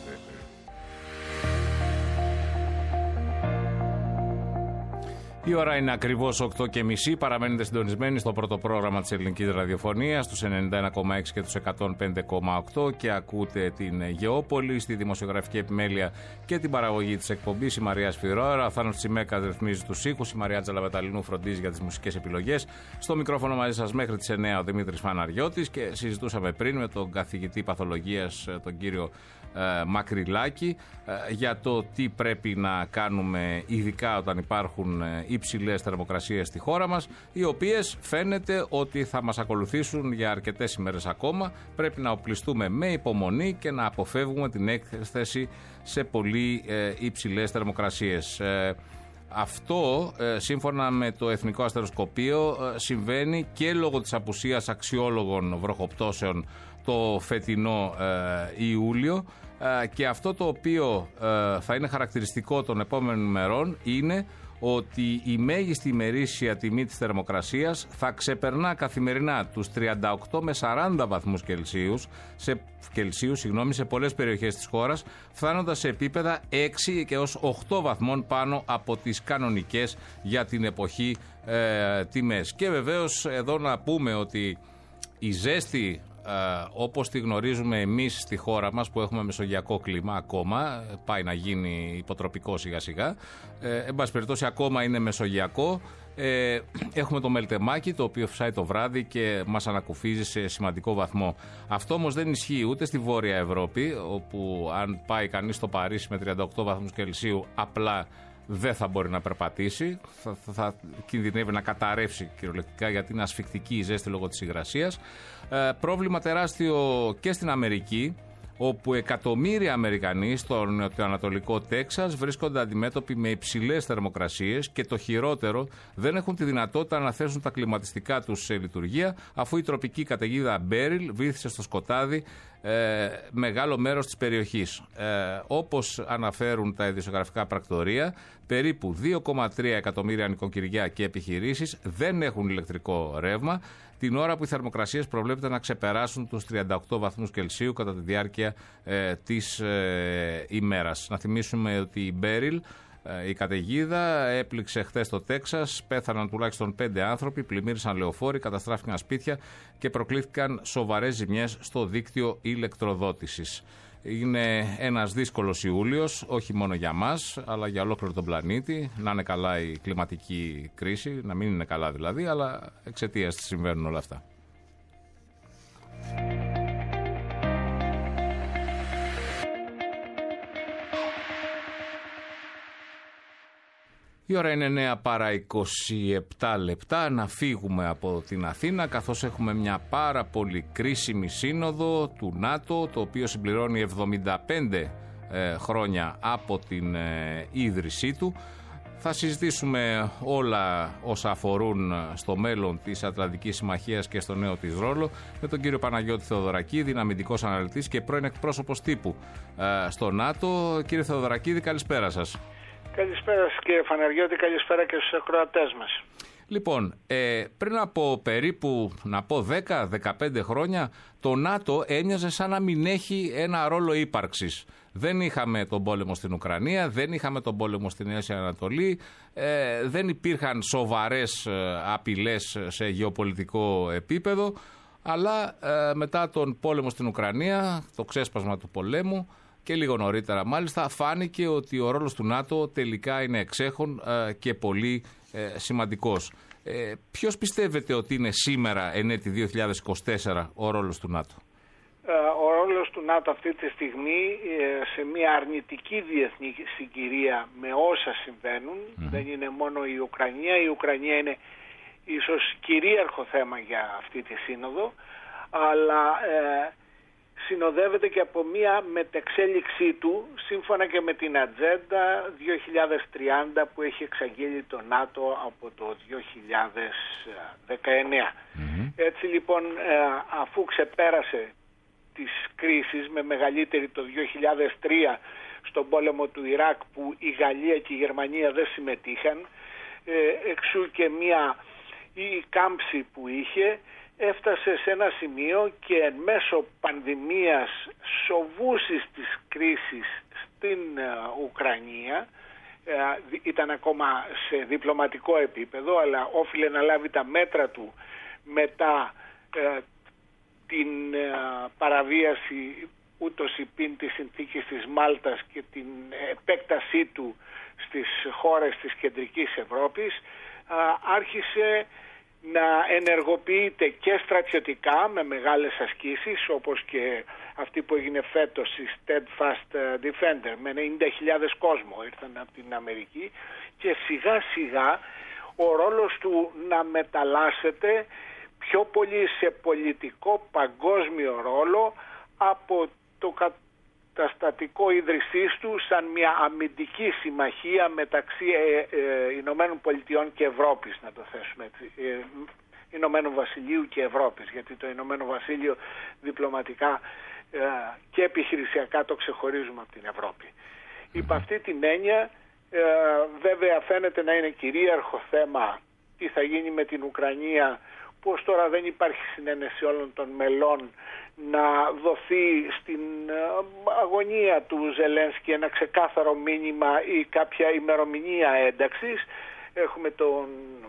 Η ώρα είναι ακριβώς οκτώ και μισή. Παραμένετε συντονισμένοι στο πρώτο πρόγραμμα της ελληνικής ραδιοφωνίας, στους ενενήντα ένα κόμμα έξι και τους εκατόν πέντε κόμμα οκτώ, και ακούτε την Γεώπολη, στη δημοσιογραφική επιμέλεια και την παραγωγή της εκπομπής η Μαρία Σφυρόερα. Ο Θάνος Τσιμέκας ρυθμίζει τους ήχους, η Μαρία Τζαλαβεταλίνου φροντίζει για τις μουσικές επιλογές. Στο μικρόφωνο μαζί σας μέχρι τις εννιά ο Δημήτρης Φαναριώτης, και συζητούσαμε πριν με τον καθηγητή παθολογίας, τον κύριο ε, Μακρυλάκη, ε, για το τι πρέπει να κάνουμε, ειδικά όταν υπάρχουν ε, υψηλές θερμοκρασίες στη χώρα μας, οι οποίες φαίνεται ότι θα μας ακολουθήσουν για αρκετές ημέρες ακόμα. Πρέπει να οπλιστούμε με υπομονή και να αποφεύγουμε την έκθεση σε πολύ ε, υψηλές θερμοκρασίες. Ε, Αυτό, ε, σύμφωνα με το Εθνικό Αστεροσκοπείο, ε, συμβαίνει και λόγω της απουσίας αξιόλογων βροχοπτώσεων το φετινό ε, Ιούλιο, ε, και αυτό το οποίο ε, θα είναι χαρακτηριστικό των επόμενων ημερών είναι ότι η μέγιστη ημερήσια τιμή της θερμοκρασίας θα ξεπερνά καθημερινά τους τριάντα οκτώ με σαράντα βαθμούς Κελσίου σε, Κελσίου, συγγνώμη, σε πολλές περιοχές της χώρας, φτάνοντας σε επίπεδα έξι και έως οκτώ βαθμών πάνω από τις κανονικές για την εποχή ε, τιμές. Και βεβαίως εδώ να πούμε ότι η ζέστη, Uh, όπως τη γνωρίζουμε εμείς στη χώρα μας, που έχουμε μεσογειακό κλίμα ακόμα, πάει να γίνει υποτροπικό σιγά σιγά, ε, εν πάση περιπτώσει ακόμα είναι μεσογειακό. Ε, έχουμε το μελτεμάκι, το οποίο φυσάει το βράδυ και μας ανακουφίζει σε σημαντικό βαθμό. Αυτό όμως δεν ισχύει ούτε στη Βόρεια Ευρώπη, όπου αν πάει κανείς στο Παρίσι με τριάντα οκτώ βαθμούς Κελσίου απλά δεν θα μπορεί να περπατήσει, θα, θα, θα κινδυνεύει να καταρρεύσει κυριολεκτικά γιατί είναι ασφικτική η ζέστη λόγω της υγρασίας. Ε, πρόβλημα τεράστιο και στην Αμερική, όπου εκατομμύρια Αμερικανοί στο νοτιοανατολικό Τέξας βρίσκονται αντιμέτωποι με υψηλές θερμοκρασίες και το χειρότερο, δεν έχουν τη δυνατότητα να θέσουν τα κλιματιστικά τους σε λειτουργία, αφού η τροπική καταιγίδα Μπέριλ βύθισε στο σκοτάδι ε, μεγάλο μέρος της περιοχής. Ε, όπως αναφέρουν τα ειδησιογραφικά πρακτορεία, περίπου δύο κόμμα τρία εκατομμύρια νοικοκυριά και επιχειρήσεις δεν έχουν ηλεκτρικό ρεύμα, την ώρα που οι θερμοκρασίες προβλέπεται να ξεπεράσουν τους τριάντα οκτώ βαθμούς Κελσίου κατά τη διάρκεια ε, της ε, ημέρας. Να θυμίσουμε ότι η Μπέριλ, ε, η καταιγίδα, έπληξε χθες στο Τέξας, πέθαναν τουλάχιστον πέντε άνθρωποι, πλημμύρισαν λεωφόροι, καταστράφηκαν σπίτια και προκλήθηκαν σοβαρές ζημιές στο δίκτυο ηλεκτροδότησης. Είναι ένας δύσκολος Ιούλιος, όχι μόνο για μας, αλλά για ολόκληρο τον πλανήτη. Να είναι καλά η κλιματική κρίση, να μην είναι καλά δηλαδή, αλλά εξαιτίας της συμβαίνουν όλα αυτά. Η ώρα είναι εννέα παρά είκοσι επτά λεπτά, να φύγουμε από την Αθήνα, καθώς έχουμε μια πάρα πολύ κρίσιμη σύνοδο του ΝΑΤΟ, το οποίο συμπληρώνει εβδομήντα πέντε ε, χρόνια από την ε, ίδρυσή του. Θα συζητήσουμε όλα όσα αφορούν στο μέλλον της Ατλαντικής Συμμαχίας και στο νέο της ρόλο με τον κύριο Παναγιώτη Θεοδωρακίδη, αμυντικός αναλυτής και πρώην εκπρόσωπος τύπου ε, στο ΝΑΤΟ. Κύριε Θεοδωρακίδη, καλησπέρα σας. Καλησπέρα κύριε Φαναριώτη, καλησπέρα και στους ακροατές μας. Λοιπόν, ε, πριν από περίπου, να πω δέκα με δεκαπέντε χρόνια, το ΝΑΤΟ έμοιαζε σαν να μην έχει ένα ρόλο ύπαρξης. Δεν είχαμε τον πόλεμο στην Ουκρανία, δεν είχαμε τον πόλεμο στην Μέση Ανατολή, ε, δεν υπήρχαν σοβαρές ε, απειλές σε γεωπολιτικό επίπεδο, αλλά ε, μετά τον πόλεμο στην Ουκρανία, το ξέσπασμα του πολέμου, και λίγο νωρίτερα μάλιστα, φάνηκε ότι ο ρόλος του ΝΑΤΟ τελικά είναι εξέχον ε, και πολύ ε, σημαντικός. Ε, ποιος πιστεύετε ότι είναι σήμερα, εν έτη δύο χιλιάδες είκοσι τέσσερα, ο ρόλος του ΝΑΤΟ? Ο ρόλος του ΝΑΤΟ αυτή τη στιγμή σε μια αρνητική διεθνή συγκυρία με όσα συμβαίνουν, mm-hmm. δεν είναι μόνο η Ουκρανία, η Ουκρανία είναι ίσως κυρίαρχο θέμα για αυτή τη σύνοδο, αλλά ε, συνοδεύεται και από μια μετεξέλιξή του σύμφωνα και με την ατζέντα δύο χιλιάδες τριάντα που έχει εξαγγείλει το ΝΑΤΟ από το δύο χιλιάδες δεκαεννέα. Mm-hmm. Έτσι λοιπόν, αφού ξεπέρασε τις κρίσεις, με μεγαλύτερη το δύο χιλιάδες τρία στον πόλεμο του Ιράκ που η Γαλλία και η Γερμανία δεν συμμετείχαν, εξού και μια η κάμψη που είχε, έφτασε σε ένα σημείο και εν μέσω πανδημίας, σοβούσης της κρίσης στην Ουκρανία, ήταν ακόμα σε διπλωματικό επίπεδο, αλλά όφιλε να λάβει τα μέτρα του μετά την παραβίαση ούτως υπήν της συνθήκης της Μάλτας και την επέκτασή του στις χώρες της κεντρικής Ευρώπης, άρχισε να ενεργοποιείται και στρατιωτικά με μεγάλες ασκήσεις, όπως και αυτή που έγινε φέτος η Steadfast Defender, με ενενήντα χιλιάδες κόσμο ήρθαν από την Αμερική, και σιγά σιγά ο ρόλος του να μεταλλάσσεται πιο πολύ σε πολιτικό παγκόσμιο ρόλο από το καταστατικό ίδρυσής του σαν μια αμυντική συμμαχία μεταξύ ε, ε, Ηνωμένων Πολιτειών και Ευρώπης, να το θέσουμε έτσι, ε, Ηνωμένου Βασιλείου και Ευρώπης, γιατί το Ηνωμένο Βασίλειο διπλωματικά ε, και επιχειρησιακά το ξεχωρίζουμε από την Ευρώπη. Υπ' αυτή την έννοια ε, βέβαια φαίνεται να είναι κυρίαρχο θέμα τι θα γίνει με την Ουκρανία, πως τώρα δεν υπάρχει συνένεση όλων των μελών να δοθεί στην αγωνία του Ζελένσκι ένα ξεκάθαρο μήνυμα ή κάποια ημερομηνία ένταξης. Έχουμε τον,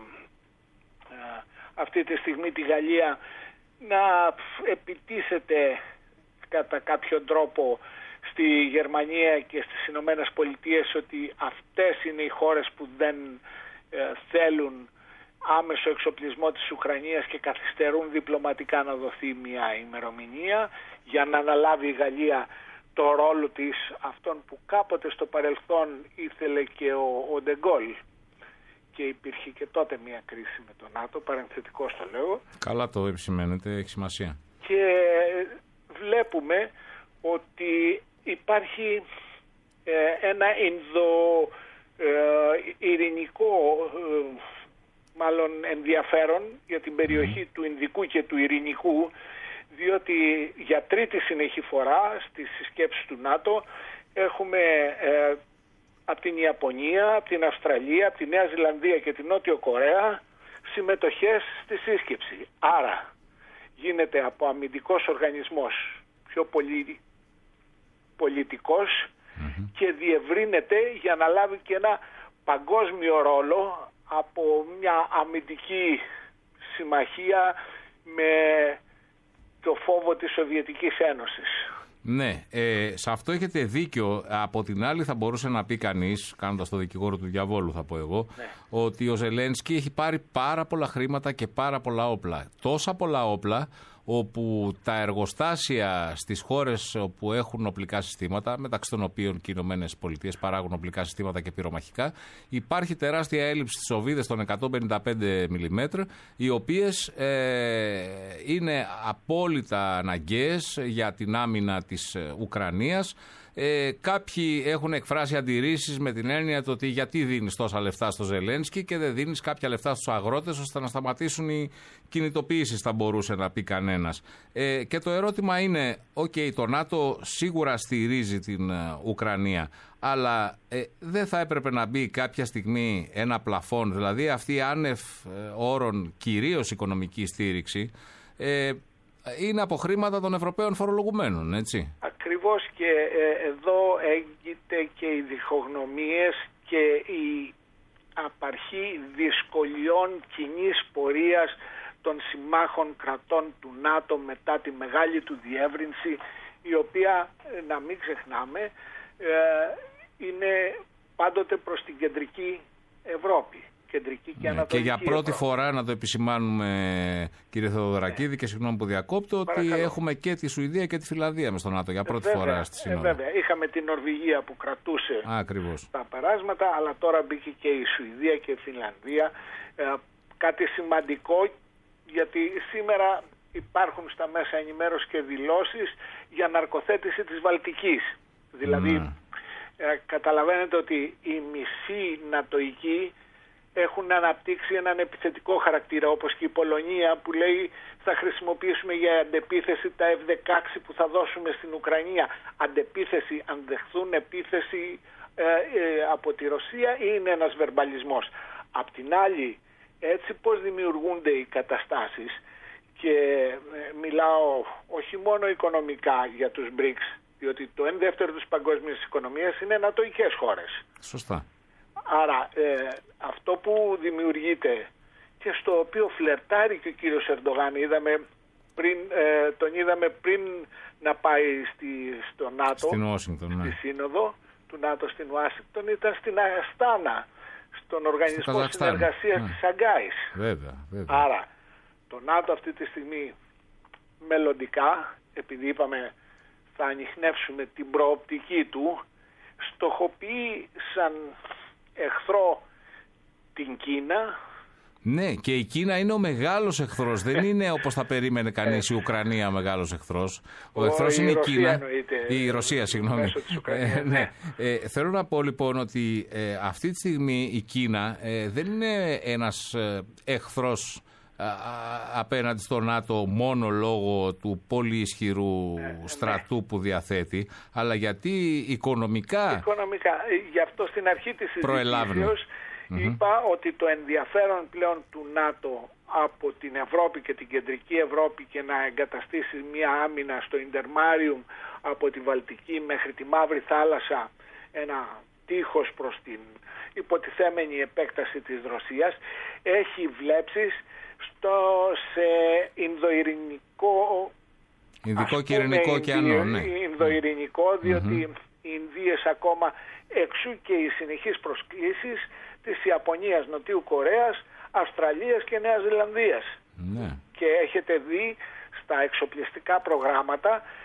αυτή τη στιγμή τη Γαλλία να επιτίθεται κατά κάποιον τρόπο στη Γερμανία και στις Ηνωμένες Πολιτείες ότι αυτές είναι οι χώρες που δεν ε, θέλουν άμεσο εξοπλισμό της Ουκρανίας και καθυστερούν διπλωματικά να δοθεί μια ημερομηνία για να αναλάβει η Γαλλία το ρόλο της, αυτόν που κάποτε στο παρελθόν ήθελε και ο, ο Ντεγκόλ, και υπήρχε και τότε μια κρίση με το ΝΑΤΟ, παρενθετικός το λέω. Καλά το επισημαίνετε, έχει σημασία. Και βλέπουμε ότι υπάρχει ε, ένα ενδο ε, ειρηνικό ε, μάλλον ενδιαφέρον για την περιοχή του Ινδικού και του Ειρηνικού, διότι για τρίτη συνεχή φορά στις συσκέψεις του ΝΑΤΟ έχουμε ε, από την Ιαπωνία, από την Αυστραλία, από τη Νέα Ζηλανδία και την Νότιο Κορέα συμμετοχές στη σύσκεψη. Άρα γίνεται από αμυντικός οργανισμός πιο πολύ πολιτικός mm-hmm. και διευρύνεται για να λάβει και ένα παγκόσμιο ρόλο από μια αμυντική συμμαχία με το φόβο της Σοβιετικής Ένωσης. Ναι, ε, σε αυτό έχετε δίκιο. Από την άλλη θα μπορούσε να πει κανείς, κάνοντας το δικηγόρο του διαβόλου θα πω εγώ, ναι. ότι ο Ζελένσκι έχει πάρει πάρα πολλά χρήματα και πάρα πολλά όπλα. Τόσα πολλά όπλα όπου τα εργοστάσια στις χώρες όπου έχουν οπλικά συστήματα, μεταξύ των οποίων και οι Ηνωμένες Πολιτείες παράγουν οπλικά συστήματα και πυρομαχικά, υπάρχει τεράστια έλλειψη στις οβίδες των εκατόν πενήντα πέντε μιλιμέτρ, οι οποίες ε, είναι απόλυτα αναγκαίες για την άμυνα της Ουκρανίας. Ε, κάποιοι έχουν εκφράσει αντιρρήσεις με την έννοια το ότι γιατί δίνεις τόσα λεφτά στο Ζελένσκι και δεν δίνεις κάποια λεφτά στους αγρότες ώστε να σταματήσουν οι κινητοποιήσεις, θα μπορούσε να πει κανένας. Ε, και το ερώτημα είναι, οκ, okay, το ΝΑΤΟ σίγουρα στηρίζει την uh, Ουκρανία, αλλά ε, δεν θα έπρεπε να μπει κάποια στιγμή ένα πλαφόν, δηλαδή αυτή η άνευ ε, όρων κυρίως οικονομική στήριξη, ε, είναι από χρήματα των Ευρωπαίων φορολογουμένων, έτσι. Ακριβώς, και ε, εδώ έγκυται και οι διχογνωμίες και η απαρχή δυσκολιών κοινής πορείας των συμμάχων κρατών του ΝΑΤΟ μετά τη μεγάλη του διεύρυνση, η οποία, να μην ξεχνάμε, ε, είναι πάντοτε προς την κεντρική Ευρώπη. Κεντρική και, ναι, και για πρώτη Ευρώπη. φορά, να το επισημάνουμε, κύριε Θεοδωρακίδη, ναι. και συγγνώμη που διακόπτω, ότι έχουμε και τη Σουηδία και τη Φιλανδία μες στο ΝΑΤΟ για πρώτη βέβαια, φορά στη Σύνοδο. Ε, βέβαια, είχαμε την Νορβηγία που κρατούσε Ακριβώς. τα περάσματα, αλλά τώρα μπήκε και η Σουηδία και η Φιλανδία. Ε, κάτι σημαντικό, γιατί σήμερα υπάρχουν στα μέσα ενημέρωση και δηλώσεις για ναρκοθέτηση της Βαλτικής. Δηλαδή, mm. ε, καταλαβαίνετε ότι οι μισοί νατοικοί έχουν αναπτύξει έναν επιθετικό χαρακτήρα, όπως και η Πολωνία που λέει θα χρησιμοποιήσουμε για αντεπίθεση τα εφ δεκαέξι που θα δώσουμε στην Ουκρανία. Αντεπίθεση, αν δεχθούν επίθεση ε, ε, από τη Ρωσία, ή είναι ένας βερμπαλισμός. Απ' την άλλη, έτσι πώς δημιουργούνται οι καταστάσεις, και ε, μιλάω όχι μόνο οικονομικά για τους μπρικς, διότι το ένα δεύτερο της παγκόσμιας οικονομίας είναι νατοικές χώρες. Σωστά. Άρα ε, αυτό που δημιουργείται και στο οποίο φλερτάρει και ο κύριος Ερντογάν, είδαμε πριν, ε, τον είδαμε πριν να πάει στη, στο ΝΑΤΟ, στην Ουάσιγκτον, ναι. στη σύνοδο του ΝΑΤΟ στην Ουάσιγκτον, ήταν στην Αστάνα, στον Οργανισμό Συνεργασίας ναι. της Σαγκάης. Βέβαια, βέβαια. Άρα το ΝΑΤΟ αυτή τη στιγμή μελλοντικά, επειδή είπαμε θα ανιχνεύσουμε την προοπτική του, στοχοποιεί σαν εχθρό την Κίνα. Ναι, και η Κίνα είναι ο μεγάλος εχθρός. Δεν είναι όπως θα περίμενε κανείς η Ουκρανία ο μεγάλος εχθρός. Ο, ο εχθρός είναι η Κίνα. Εννοείται, η Ρωσία, συγγνώμη. Ε, ναι. ε, θέλω να πω λοιπόν ότι ε, αυτή τη στιγμή η Κίνα ε, δεν είναι ένας ε, εχθρός α, α, απέναντι στο ΝΑΤΟ μόνο λόγω του πολύ ισχυρού ε, στρατού ναι. που διαθέτει, αλλά γιατί οικονομικά... Οικονομικά. Γι' αυτό στην αρχή της συζητήσεως είπα mm-hmm. ότι το ενδιαφέρον πλέον του ΝΑΤΟ από την Ευρώπη και την κεντρική Ευρώπη και να εγκαταστήσει μια άμυνα στο Ιντερμάριουμ από τη Βαλτική μέχρι τη Μαύρη Θάλασσα, ένα τείχος προς την υποτιθέμενη επέκταση της Ρωσίας, έχει βλέψεις στο, σε Ινδοειρηνικό, Ινδικό και Ειρηνικό ωκεανό, ναι. Ινδοειρηνικό, διότι mm-hmm. οι Ινδίες ακόμα, εξού και οι συνεχείς προσκλήσεις της Ιαπωνίας, Νοτιού Κορέας, Αυστραλίας και Νέας Ζηλανδίας. Ναι. Και έχετε δει στα εξοπλιστικά προγράμματα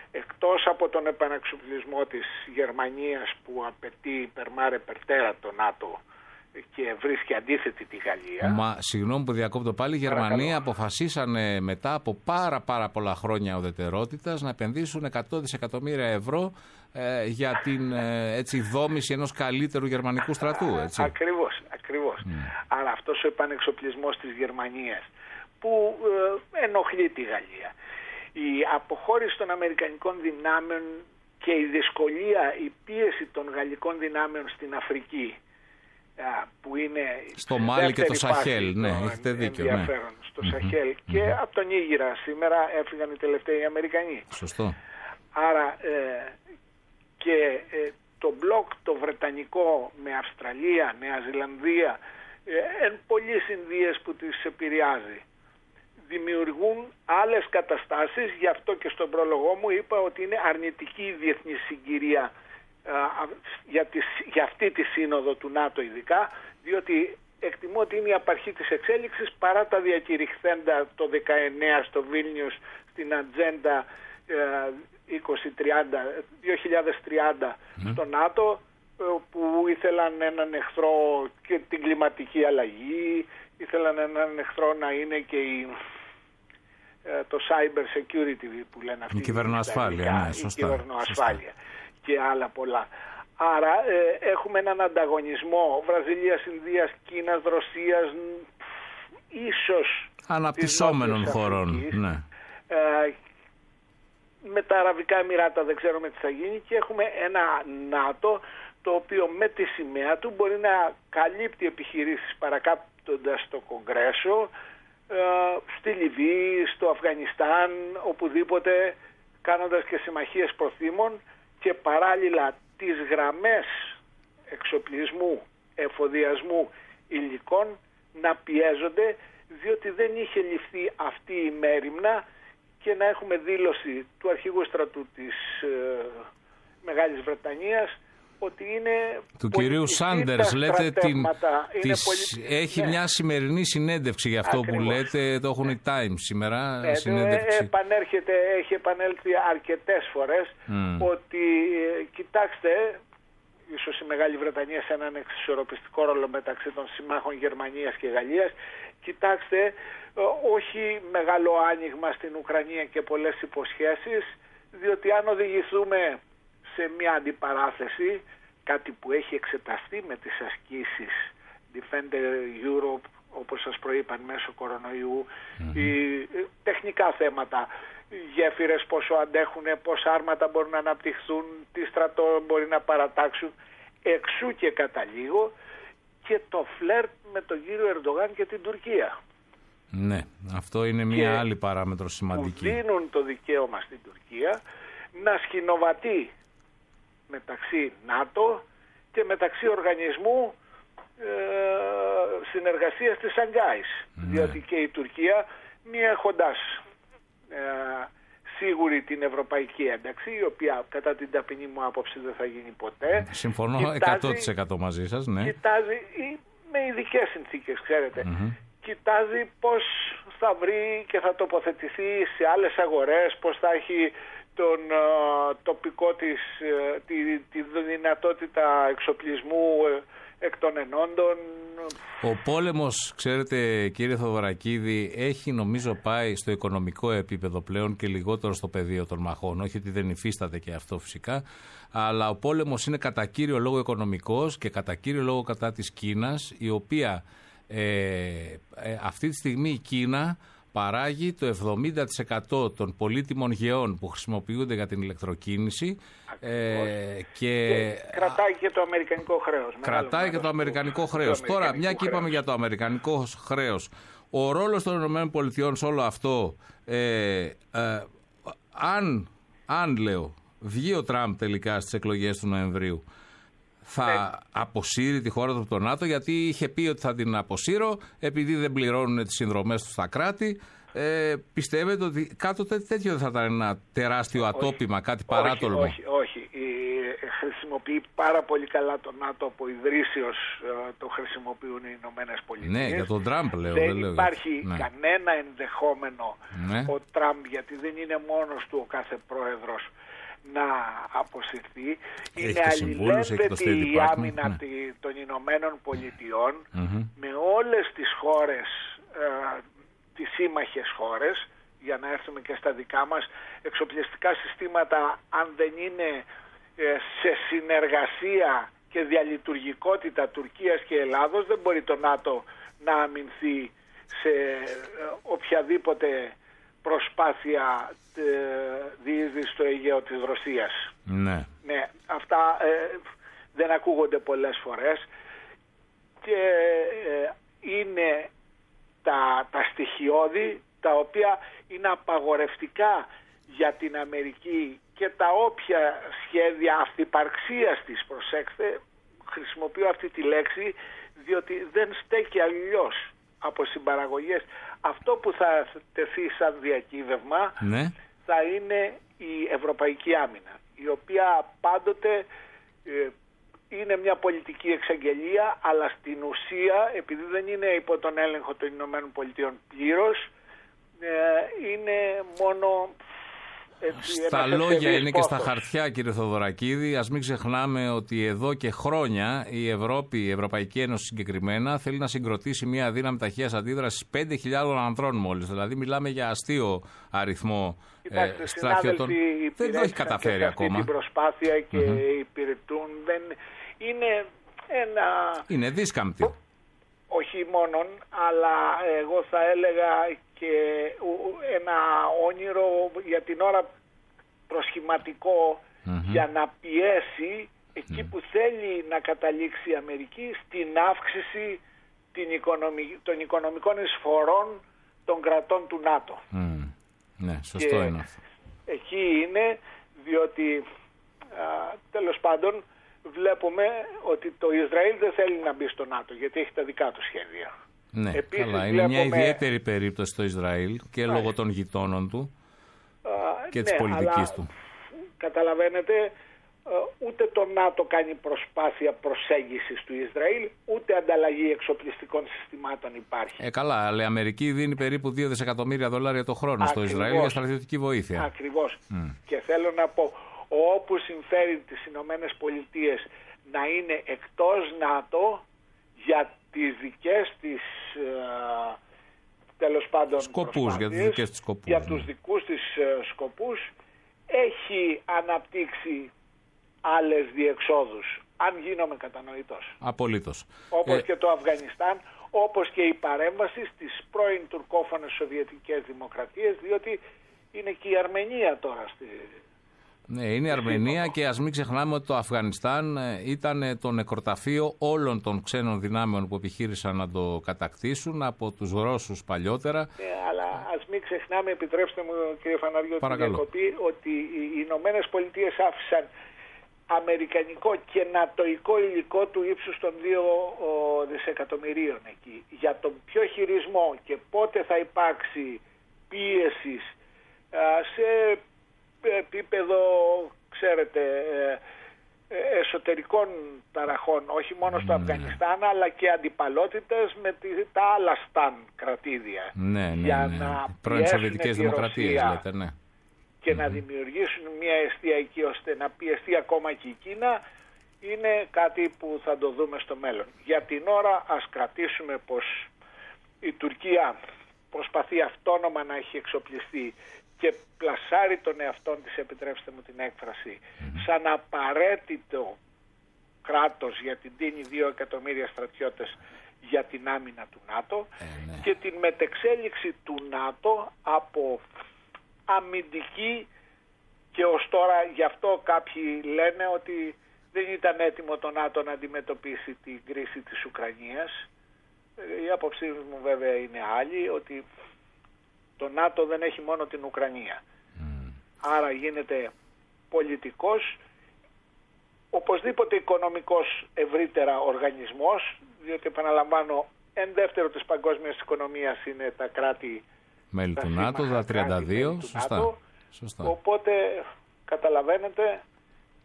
εκτός από τον επαναξοπλισμό της Γερμανίας που απαιτεί υπερμάρε περτέρα το ΝΑΤΟ και βρίσκει αντίθετη τη Γαλλία. Μα συγγνώμη που διακόπτω πάλι, οι Γερμανοί αποφασίσανε μετά από πάρα πάρα πολλά χρόνια ουδετερότητας να επενδύσουν εκατό δισεκατομμύρια ευρώ ε, για την ε, έτσι, δόμηση ενός καλύτερου γερμανικού στρατού. Έτσι. Ακριβώς, ακριβώς. Mm. Άρα αυτός ο επανεξοπλισμός της Γερμανίας που ε, ενοχλεί τη Γαλλία. Η αποχώρηση των αμερικανικών δυνάμεων και η δυσκολία, η πίεση των γαλλικών δυνάμεων στην Αφρική, που είναι στο Μάλι και το Σαχέλ, ναι, έχετε δίκιο, ενδιαφέρον, ναι. Στο mm-hmm. Σαχέλ και mm-hmm. από τον Ήγηρα σήμερα έφυγαν οι τελευταίοι Αμερικανοί. Σωστό. Άρα ε, και ε, το μπλοκ το βρετανικό με Αυστραλία, Νέα Ζηλανδία, ε, εν πολλοί Ινδίες που τις επηρεάζει, δημιουργούν άλλες καταστάσεις. Γι' αυτό και στον πρόλογό μου είπα ότι είναι αρνητική η διεθνή συγκυρία Για, τη, για αυτή τη σύνοδο του ΝΑΤΟ ειδικά, διότι εκτιμώ ότι είναι η απαρχή της εξέλιξης παρά τα διακηρυχθέντα το δεκαεννέα στο Βίλνιους στην ατζέντα είκοσι τριάντα, δύο χιλιάδες τριάντα mm. στο ΝΑΤΟ, που ήθελαν έναν εχθρό και την κλιματική αλλαγή, ήθελαν έναν εχθρό να είναι και η, το cyber security που λένε αυτοί, η κυβερνοασφάλεια, ναι, σωστά, η κυβερνοασφάλεια και άλλα πολλά. Άρα ε, έχουμε έναν ανταγωνισμό Βραζιλίας, Ινδίας, Κίνας, Ρωσίας, ίσως αναπτυσσόμενων χωρών, ναι. ε, με τα Αραβικά Εμιράτα δεν ξέρουμε τι θα γίνει, και έχουμε ένα ΝΑΤΟ το οποίο με τη σημαία του μπορεί να καλύπτει επιχειρήσεις παρακάπτοντας το Κογκρέσο, ε, στη Λιβύη, στο Αφγανιστάν, οπουδήποτε, κάνοντας και συμμαχίες προθήμων, και παράλληλα τις γραμμές εξοπλισμού, εφοδιασμού υλικών να πιέζονται, διότι δεν είχε ληφθεί αυτή η μέριμνα, και να έχουμε δήλωση του αρχηγού στρατού της ε, Μεγάλης Βρετανίας ότι είναι του κυρίου Σάντερς, λέτε, την, της, πολύ... έχει ναι. μια σημερινή συνέντευξη για αυτό. Ακριβώς. Που λέτε, το έχουν οι Times σήμερα, ναι, συνέντευξη. Επανέρχεται, έχει επανέλθει αρκετές φορές mm. ότι ε, κοιτάξτε, ίσως η Μεγάλη Βρετανία σε έναν εξισορροπιστικό ρόλο μεταξύ των συμμάχων Γερμανίας και Γαλλίας, κοιτάξτε, ε, όχι μεγάλο άνοιγμα στην Ουκρανία και πολλές υποσχέσεις, διότι αν οδηγηθούμε σε μια αντιπαράθεση, κάτι που έχει εξεταστεί με τις ασκήσεις Defender Europe, όπως σας προείπαν, μέσω κορονοϊού, mm-hmm. οι τεχνικά θέματα, γέφυρες πόσο αντέχουν, πόσα άρματα μπορούν να αναπτυχθούν, τι στρατό μπορεί να παρατάξουν, εξού και καταλήγω και το φλερτ με τον κύριο Ερντογάν και την Τουρκία. Ναι, αυτό είναι μια και άλλη παράμετρο σημαντική. Που δίνουν το δικαίωμα στην Τουρκία να σχηνοβατεί μεταξύ ΝΑΤΟ και μεταξύ οργανισμού ε, συνεργασίας της Σανγκάης. Ναι. Διότι και η Τουρκία, μη έχοντας ε, σίγουρη την ευρωπαϊκή ένταξη, η οποία κατά την ταπεινή μου άποψη δεν θα γίνει ποτέ. Συμφωνώ κοιτάζει, εκατό τοις εκατό μαζί σας, ναι. Κοιτάζει με ειδικές συνθήκες, ξέρετε. Mm-hmm. Κοιτάζει πώς θα βρει και θα τοποθετηθεί σε άλλες αγορές, πώς θα έχει τον uh, τοπικό της, uh, τη, τη δυνατότητα εξοπλισμού uh, εκ των ενόντων. Ο πόλεμος, ξέρετε κύριε Θοδωρακίδη, έχει νομίζω πάει στο οικονομικό επίπεδο πλέον και λιγότερο στο πεδίο των μαχών. Όχι ότι δεν υφίσταται και αυτό φυσικά, αλλά ο πόλεμος είναι κατά κύριο λόγο οικονομικός και κατά κύριο λόγο κατά της Κίνας, η οποία ε, ε, αυτή τη στιγμή η Κίνα παράγει το εβδομήντα τοις εκατό των πολύτιμων γεών που χρησιμοποιούνται για την ηλεκτροκίνηση ε, και, και κρατάει και το αμερικανικό χρέος. Κρατάει και το αμερικανικό χρέος. Τώρα, μια και είπαμε για το αμερικανικό χρέος, ο ρόλος των ΗΠΑ σε όλο αυτό, ε, ε, αν, αν λέω, βγει ο Τραμπ τελικά στις εκλογές του Νοεμβρίου, θα ναι. αποσύρει τη χώρα του από το ΝΑΤΟ, γιατί είχε πει ότι θα την αποσύρω επειδή δεν πληρώνουν τις συνδρομές του στα κράτη. Ε, πιστεύετε ότι κάτω τέτοιο δεν θα ήταν ένα τεράστιο ατόπιμα, όχι, κάτι παράτολμο? Όχι, όχι. όχι. χρησιμοποιεί πάρα πολύ καλά το ΝΑΤΟ, από ιδρύσεως ε, το χρησιμοποιούν οι Ηνωμένες Πολιτείες. Ναι, για τον Τραμπ λέω. Δεν, δεν λέω υπάρχει ναι. κανένα ενδεχόμενο ναι. ο Τραμπ, γιατί δεν είναι μόνος του ο κάθε πρόεδρος, να αποσυρθεί. Είναι αλληλένδετη η άμυνα ναι. των Ηνωμένων Πολιτειών mm-hmm. με όλες τις χώρες, ε, τις σύμμαχες χώρες, για να έρθουμε και στα δικά μας εξοπλιστικά συστήματα. Αν δεν είναι ε, σε συνεργασία και διαλειτουργικότητα Τουρκίας και Ελλάδος, δεν μπορεί το ΝΑΤΟ να αμυνθεί σε ε, οποιαδήποτε προσπάθεια ε, διείσδυσης στο Αιγαίο της Ρωσίας. Ναι. Ναι, αυτά ε, δεν ακούγονται πολλές φορές και ε, είναι τα, τα στοιχειώδη, τα οποία είναι απαγορευτικά για την Αμερική και τα όποια σχέδια αυθυπαρξίας της, προσέξτε, χρησιμοποιώ αυτή τη λέξη διότι δεν στέκει αλλιώς από συμπαραγωγές. Αυτό που θα τεθεί σαν διακύβευμα ναι. θα είναι η ευρωπαϊκή άμυνα, η οποία πάντοτε ε, είναι μια πολιτική εξαγγελία, αλλά στην ουσία, επειδή δεν είναι υπό τον έλεγχο των Ηνωμένων Πολιτειών πλήρως, ε, είναι μόνο... Έτσι, στα λόγια είναι και στα χαρτιά, κύριε Θοδωρακίδη. Ας μην ξεχνάμε ότι εδώ και χρόνια η Ευρώπη, η Ευρωπαϊκή Ένωση συγκεκριμένα, θέλει να συγκροτήσει μια δύναμη ταχείας αντίδρασης πέντε χιλιάδων ανδρών μόλις. Δηλαδή μιλάμε για αστείο αριθμό Κοιτάξτε, ε, στρατιωτών. Δεν το έχει καταφέρει ακόμα. Αυτή την προσπάθεια και mm-hmm. υπηρετούν. Δεν... Είναι ένα... Είναι δίσκαμπτη. Όχι μόνον, αλλά εγώ θα έλεγα και ένα όνειρο για την ώρα προσχηματικό mm-hmm. για να πιέσει εκεί mm. που θέλει να καταλήξει η Αμερική στην αύξηση την οικονομική, των οικονομικών εισφορών των κρατών του ΝΑΤΟ. Mm. Ναι, σωστό και είναι αυτό. Εκεί είναι, διότι α, τέλος πάντων βλέπουμε ότι το Ισραήλ δεν θέλει να μπει στο ΝΑΤΟ γιατί έχει τα δικά του σχέδια. Ναι, επίσης, καλά. Είναι βλέπουμε... μια ιδιαίτερη περίπτωση στο Ισραήλ και Άχι. λόγω των γειτόνων του Α, και ναι, της πολιτικής αλλά, του. Καταλαβαίνετε, ούτε το ΝΑΤΟ κάνει προσπάθεια προσέγγισης του Ισραήλ, ούτε ανταλλαγή εξοπλιστικών συστημάτων υπάρχει. Ε, καλά, αλλά η Αμερική δίνει περίπου δύο δισεκατομμύρια δολάρια το χρόνο Ακριβώς. στο Ισραήλ για στρατιωτική βοήθεια. Ακριβώς. Mm. Και θέλω να πω, όπου συμφέρει τις Ηνωμένες Πολιτείες να είναι εκτός ΝΑΤΟ για τις δικές της ε, τέλος πάντων σκοπούς, για, τις δικές της σκοπούς, για ναι. τους δικούς της ε, σκοπούς, έχει αναπτύξει άλλες διεξόδους, αν γίνομαι κατανοητός. Απολύτως. Όπως ε... και το Αφγανιστάν, όπως και η παρέμβαση στις πρώην τουρκόφωνες Σοβιετικές Δημοκρατίες, διότι είναι και η Αρμενία τώρα στη... Ναι, είναι η Αρμενία και ας μην ξεχνάμε ότι το Αφγανιστάν ήταν το νεκροταφείο όλων των ξένων δυνάμεων που επιχείρησαν να το κατακτήσουν από τους Ρώσους παλιότερα. Ναι, αλλά ας μην ξεχνάμε, επιτρέψτε μου κύριε Φαναριώτη, τη διακοπή, ότι οι Ηνωμένες Πολιτείες άφησαν αμερικανικό και νατοϊκό υλικό του ύψους των δύο δισεκατομμυρίων εκεί. Για τον ποιο χειρισμό και πότε θα υπάρξει πίεση σε επίπεδο, ξέρετε, εσωτερικών ταραχών, όχι μόνο στο ναι. Αφγανιστάν, αλλά και αντιπαλότητες με τα άλλα σταν κρατήδια. Ναι, ναι, για ναι. να πρώην Σοβιετικές Δημοκρατίες, λέτε, ναι. Και mm-hmm. να δημιουργήσουν μια αιστεία εκεί ώστε να πιεστεί ακόμα και η Κίνα, είναι κάτι που θα το δούμε στο μέλλον. Για την ώρα ας κρατήσουμε πως η Τουρκία προσπαθεί αυτόνομα να έχει εξοπλιστεί και πλασάρει τον εαυτόν της, επιτρέψτε μου την έκφραση, mm-hmm. σαν απαραίτητο κράτος για την τίνη δύο εκατομμύρια στρατιώτες για την άμυνα του ΝΑΤΟ ε, ναι. και την μετεξέλιξη του ΝΑΤΟ από αμυντική, και ως τώρα γι' αυτό κάποιοι λένε ότι δεν ήταν έτοιμο το ΝΑΤΟ να αντιμετωπίσει την κρίση της Ουκρανίας. Η άποψή μου βέβαια είναι άλλη, ότι το ΝΑΤΟ δεν έχει μόνο την Ουκρανία. Mm. Άρα γίνεται πολιτικός, οπωσδήποτε οικονομικός ευρύτερα οργανισμός, διότι επαναλαμβάνω, εν δεύτερο της παγκόσμιας οικονομίας είναι τα κράτη μέλη του ΝΑΤΟ, τα τριάντα δύο, σωστά. ΝΑΤΟ. σωστά. Οπότε καταλαβαίνετε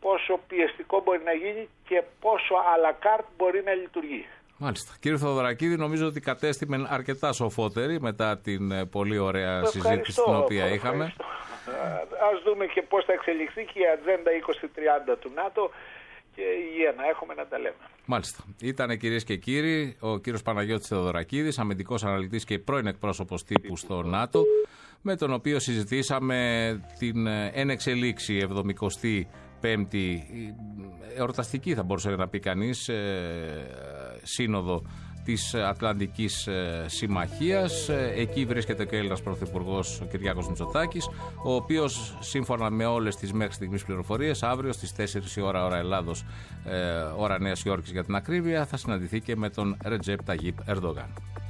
πόσο πιεστικό μπορεί να γίνει και πόσο à la carte μπορεί να λειτουργεί. Μάλιστα. Κύριε Θεοδωρακίδη, νομίζω ότι κατέστημεν αρκετά σοφότεροι μετά την πολύ ωραία Ευχαριστώ, συζήτηση την οποία είχαμε. Ας δούμε και πώς θα εξελιχθεί και η ατζέντα είκοσι τριάντα του ΝΑΤΟ και υγεία να έχουμε να τα λέμε. Μάλιστα. Ήτανε, κυρίες και κύριοι, ο κύριος Παναγιώτης Θεοδωρακίδης, αμυντικός αναλυτής και πρώην εκπρόσωπος τύπου στο ΝΑΤΟ, με τον οποίο συζητήσαμε την εν εξελίξη εβδομηκοστή πέμπτη, εορταστική θα μπορούσε να πει κανείς, σύνοδο της Ατλαντικής Συμμαχίας. Εκεί βρίσκεται και ο Έλληνας Πρωθυπουργός ο Κυριάκος Μητσοτάκης, ο οποίος σύμφωνα με όλες τις μέχρι στιγμής πληροφορίες αύριο στις τέσσερις η ώρα, ώρα Ελλάδος, ώρα Νέας Υόρκης για την ακρίβεια, θα συναντηθεί και με τον Ρετζέπ Ταγίπ Ερντογάν.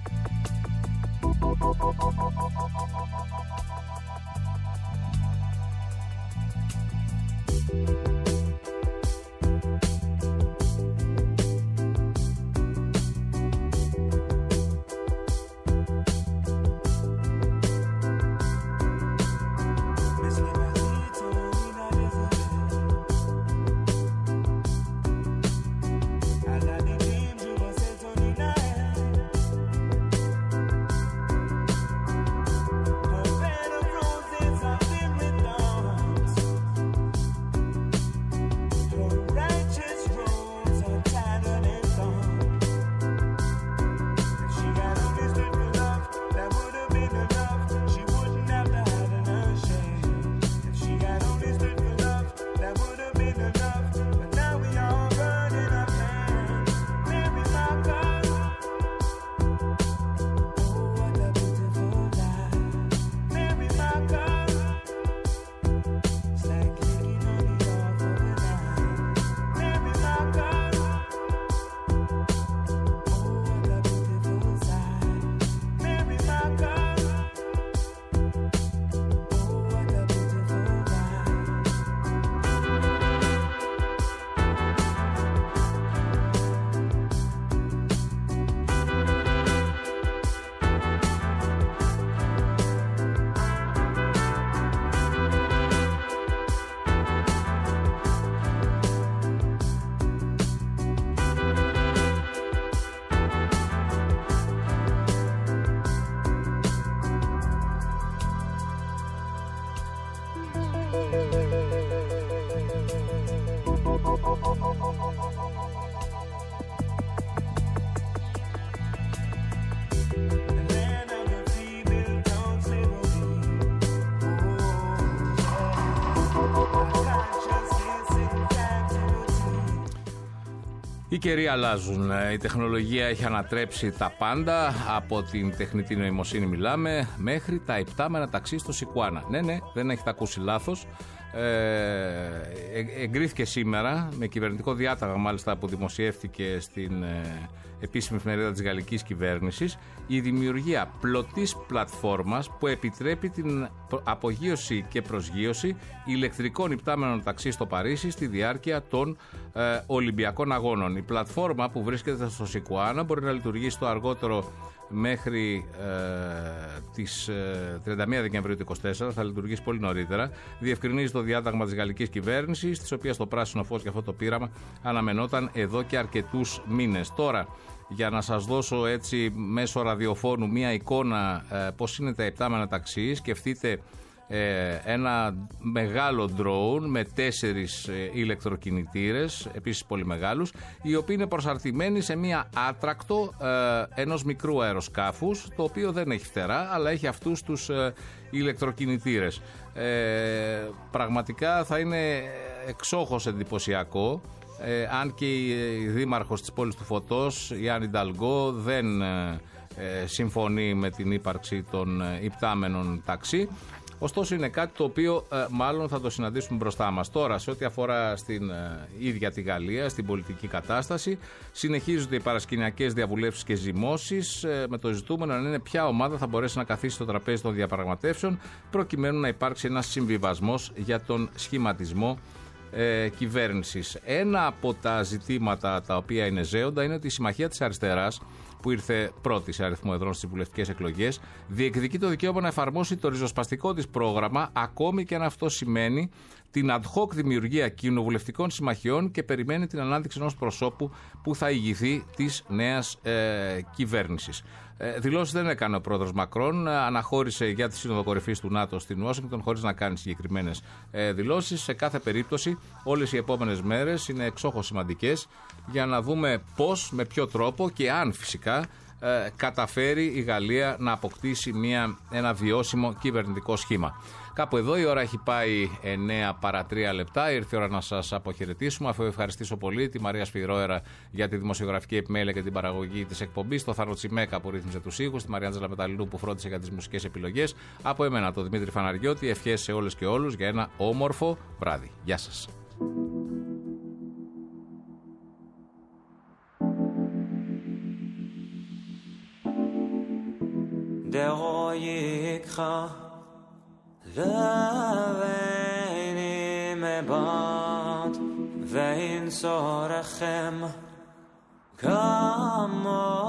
Οι καιροί αλλάζουν. Η τεχνολογία έχει ανατρέψει τα πάντα. Από την τεχνητή νοημοσύνη μιλάμε μέχρι τα υπτάμενα ταξί στο Σικουάνα. Ναι, ναι, δεν έχετε ακούσει λάθος. Ε, εγκρίθηκε σήμερα με κυβερνητικό διάταγμα, μάλιστα, που δημοσιεύτηκε στην ε, επίσημη εφημερίδα της γαλλικής κυβέρνησης, η δημιουργία πλωτής πλατφόρμας που επιτρέπει την απογείωση και προσγείωση ηλεκτρικών υπτάμενων ταξί στο Παρίσι στη διάρκεια των ε, Ολυμπιακών Αγώνων. Η πλατφόρμα που βρίσκεται στο Σικουάνα μπορεί να λειτουργήσει το αργότερο μέχρι ε, τις ε, τριάντα μία Δεκεμβρίου του είκοσι τέσσερα, θα λειτουργήσει πολύ νωρίτερα. Διευκρινίζει το διάταγμα της γαλλικής κυβέρνησης, της οποίας το πράσινο φως για αυτό το πείραμα αναμενόταν εδώ και αρκετούς μήνες. Τώρα, για να σας δώσω έτσι μέσω ραδιοφώνου μία εικόνα ε, πώς είναι τα υπτάμενα ταξί, σκεφτείτε ε, ένα μεγάλο drone με τέσσερις ε, ηλεκτροκινητήρες, επίσης πολύ μεγάλους, οι οποίοι είναι προσαρτημένοι σε μία άτρακτο ε, ενός μικρού αεροσκάφους, το οποίο δεν έχει φτερά, αλλά έχει αυτούς τους ε, ηλεκτροκινητήρες. Ε, πραγματικά θα είναι εξόχως εντυπωσιακό. Ε, αν και η δήμαρχος της πόλης του Φωτός, η Άννη Νταλγκό, δεν ε, ε, συμφωνεί με την ύπαρξη των ε, υπτάμενων ταξί. Ωστόσο είναι κάτι το οποίο ε, μάλλον θα το συναντήσουμε μπροστά μας. Τώρα, σε ό,τι αφορά στην ε, ίδια τη Γαλλία, στην πολιτική κατάσταση, συνεχίζονται οι παρασκηνιακές διαβουλεύσεις και ζυμώσεις ε, με το ζητούμενο να είναι ποια ομάδα θα μπορέσει να καθίσει στο τραπέζι των διαπραγματεύσεων προκειμένου να υπάρξει ένας συμβιβασμός για τον σχηματισμό Ε, κυβέρνησης. Ένα από τα ζητήματα τα οποία είναι ζέοντα είναι ότι η Συμμαχία της Αριστεράς που ήρθε πρώτη σε αριθμό εδρών στις βουλευτικές εκλογές, διεκδικεί το δικαίωμα να εφαρμόσει το ριζοσπαστικό της πρόγραμμα, ακόμη και αν αυτό σημαίνει την ad hoc δημιουργία κοινοβουλευτικών συμμαχιών και περιμένει την ανάδειξη ενός προσώπου που θα ηγηθεί της νέας ε, κυβέρνησης. Ε, δηλώσεις δεν έκανε ο πρόεδρος Μακρόν, αναχώρησε για τη Σύνοδο Κορυφής του ΝΑΤΟ στην Ουάσιγκτον χωρίς να κάνει συγκεκριμένες ε, δηλώσεις. Σε κάθε περίπτωση, όλες οι επόμενες μέρες είναι εξόχως σημαντικές για να δούμε πώς, με ποιο τρόπο και αν φυσικά ε, καταφέρει η Γαλλία να αποκτήσει μια, ένα βιώσιμο κυβερνητικό σχήμα. Κάπου εδώ η ώρα έχει πάει εννέα παρά τρία λεπτά. Ήρθε η ώρα να σας αποχαιρετήσουμε. Αφού ευχαριστήσω πολύ τη Μαρία Σφυρόερα για τη δημοσιογραφική επιμέλεια και την παραγωγή της εκπομπής, το Θάνο Τσιμέκα που ρύθμιζε τους ήχους, τη Μαριάντζελα Μεταλληλού που φρόντισε για τις μουσικές επιλογές. Από εμένα, τον Δημήτρη Φαναριώτη, ευχές σε όλες και όλους για ένα όμορφο βράδυ. Γεια σας. لبینی مباد و این سارخم کامو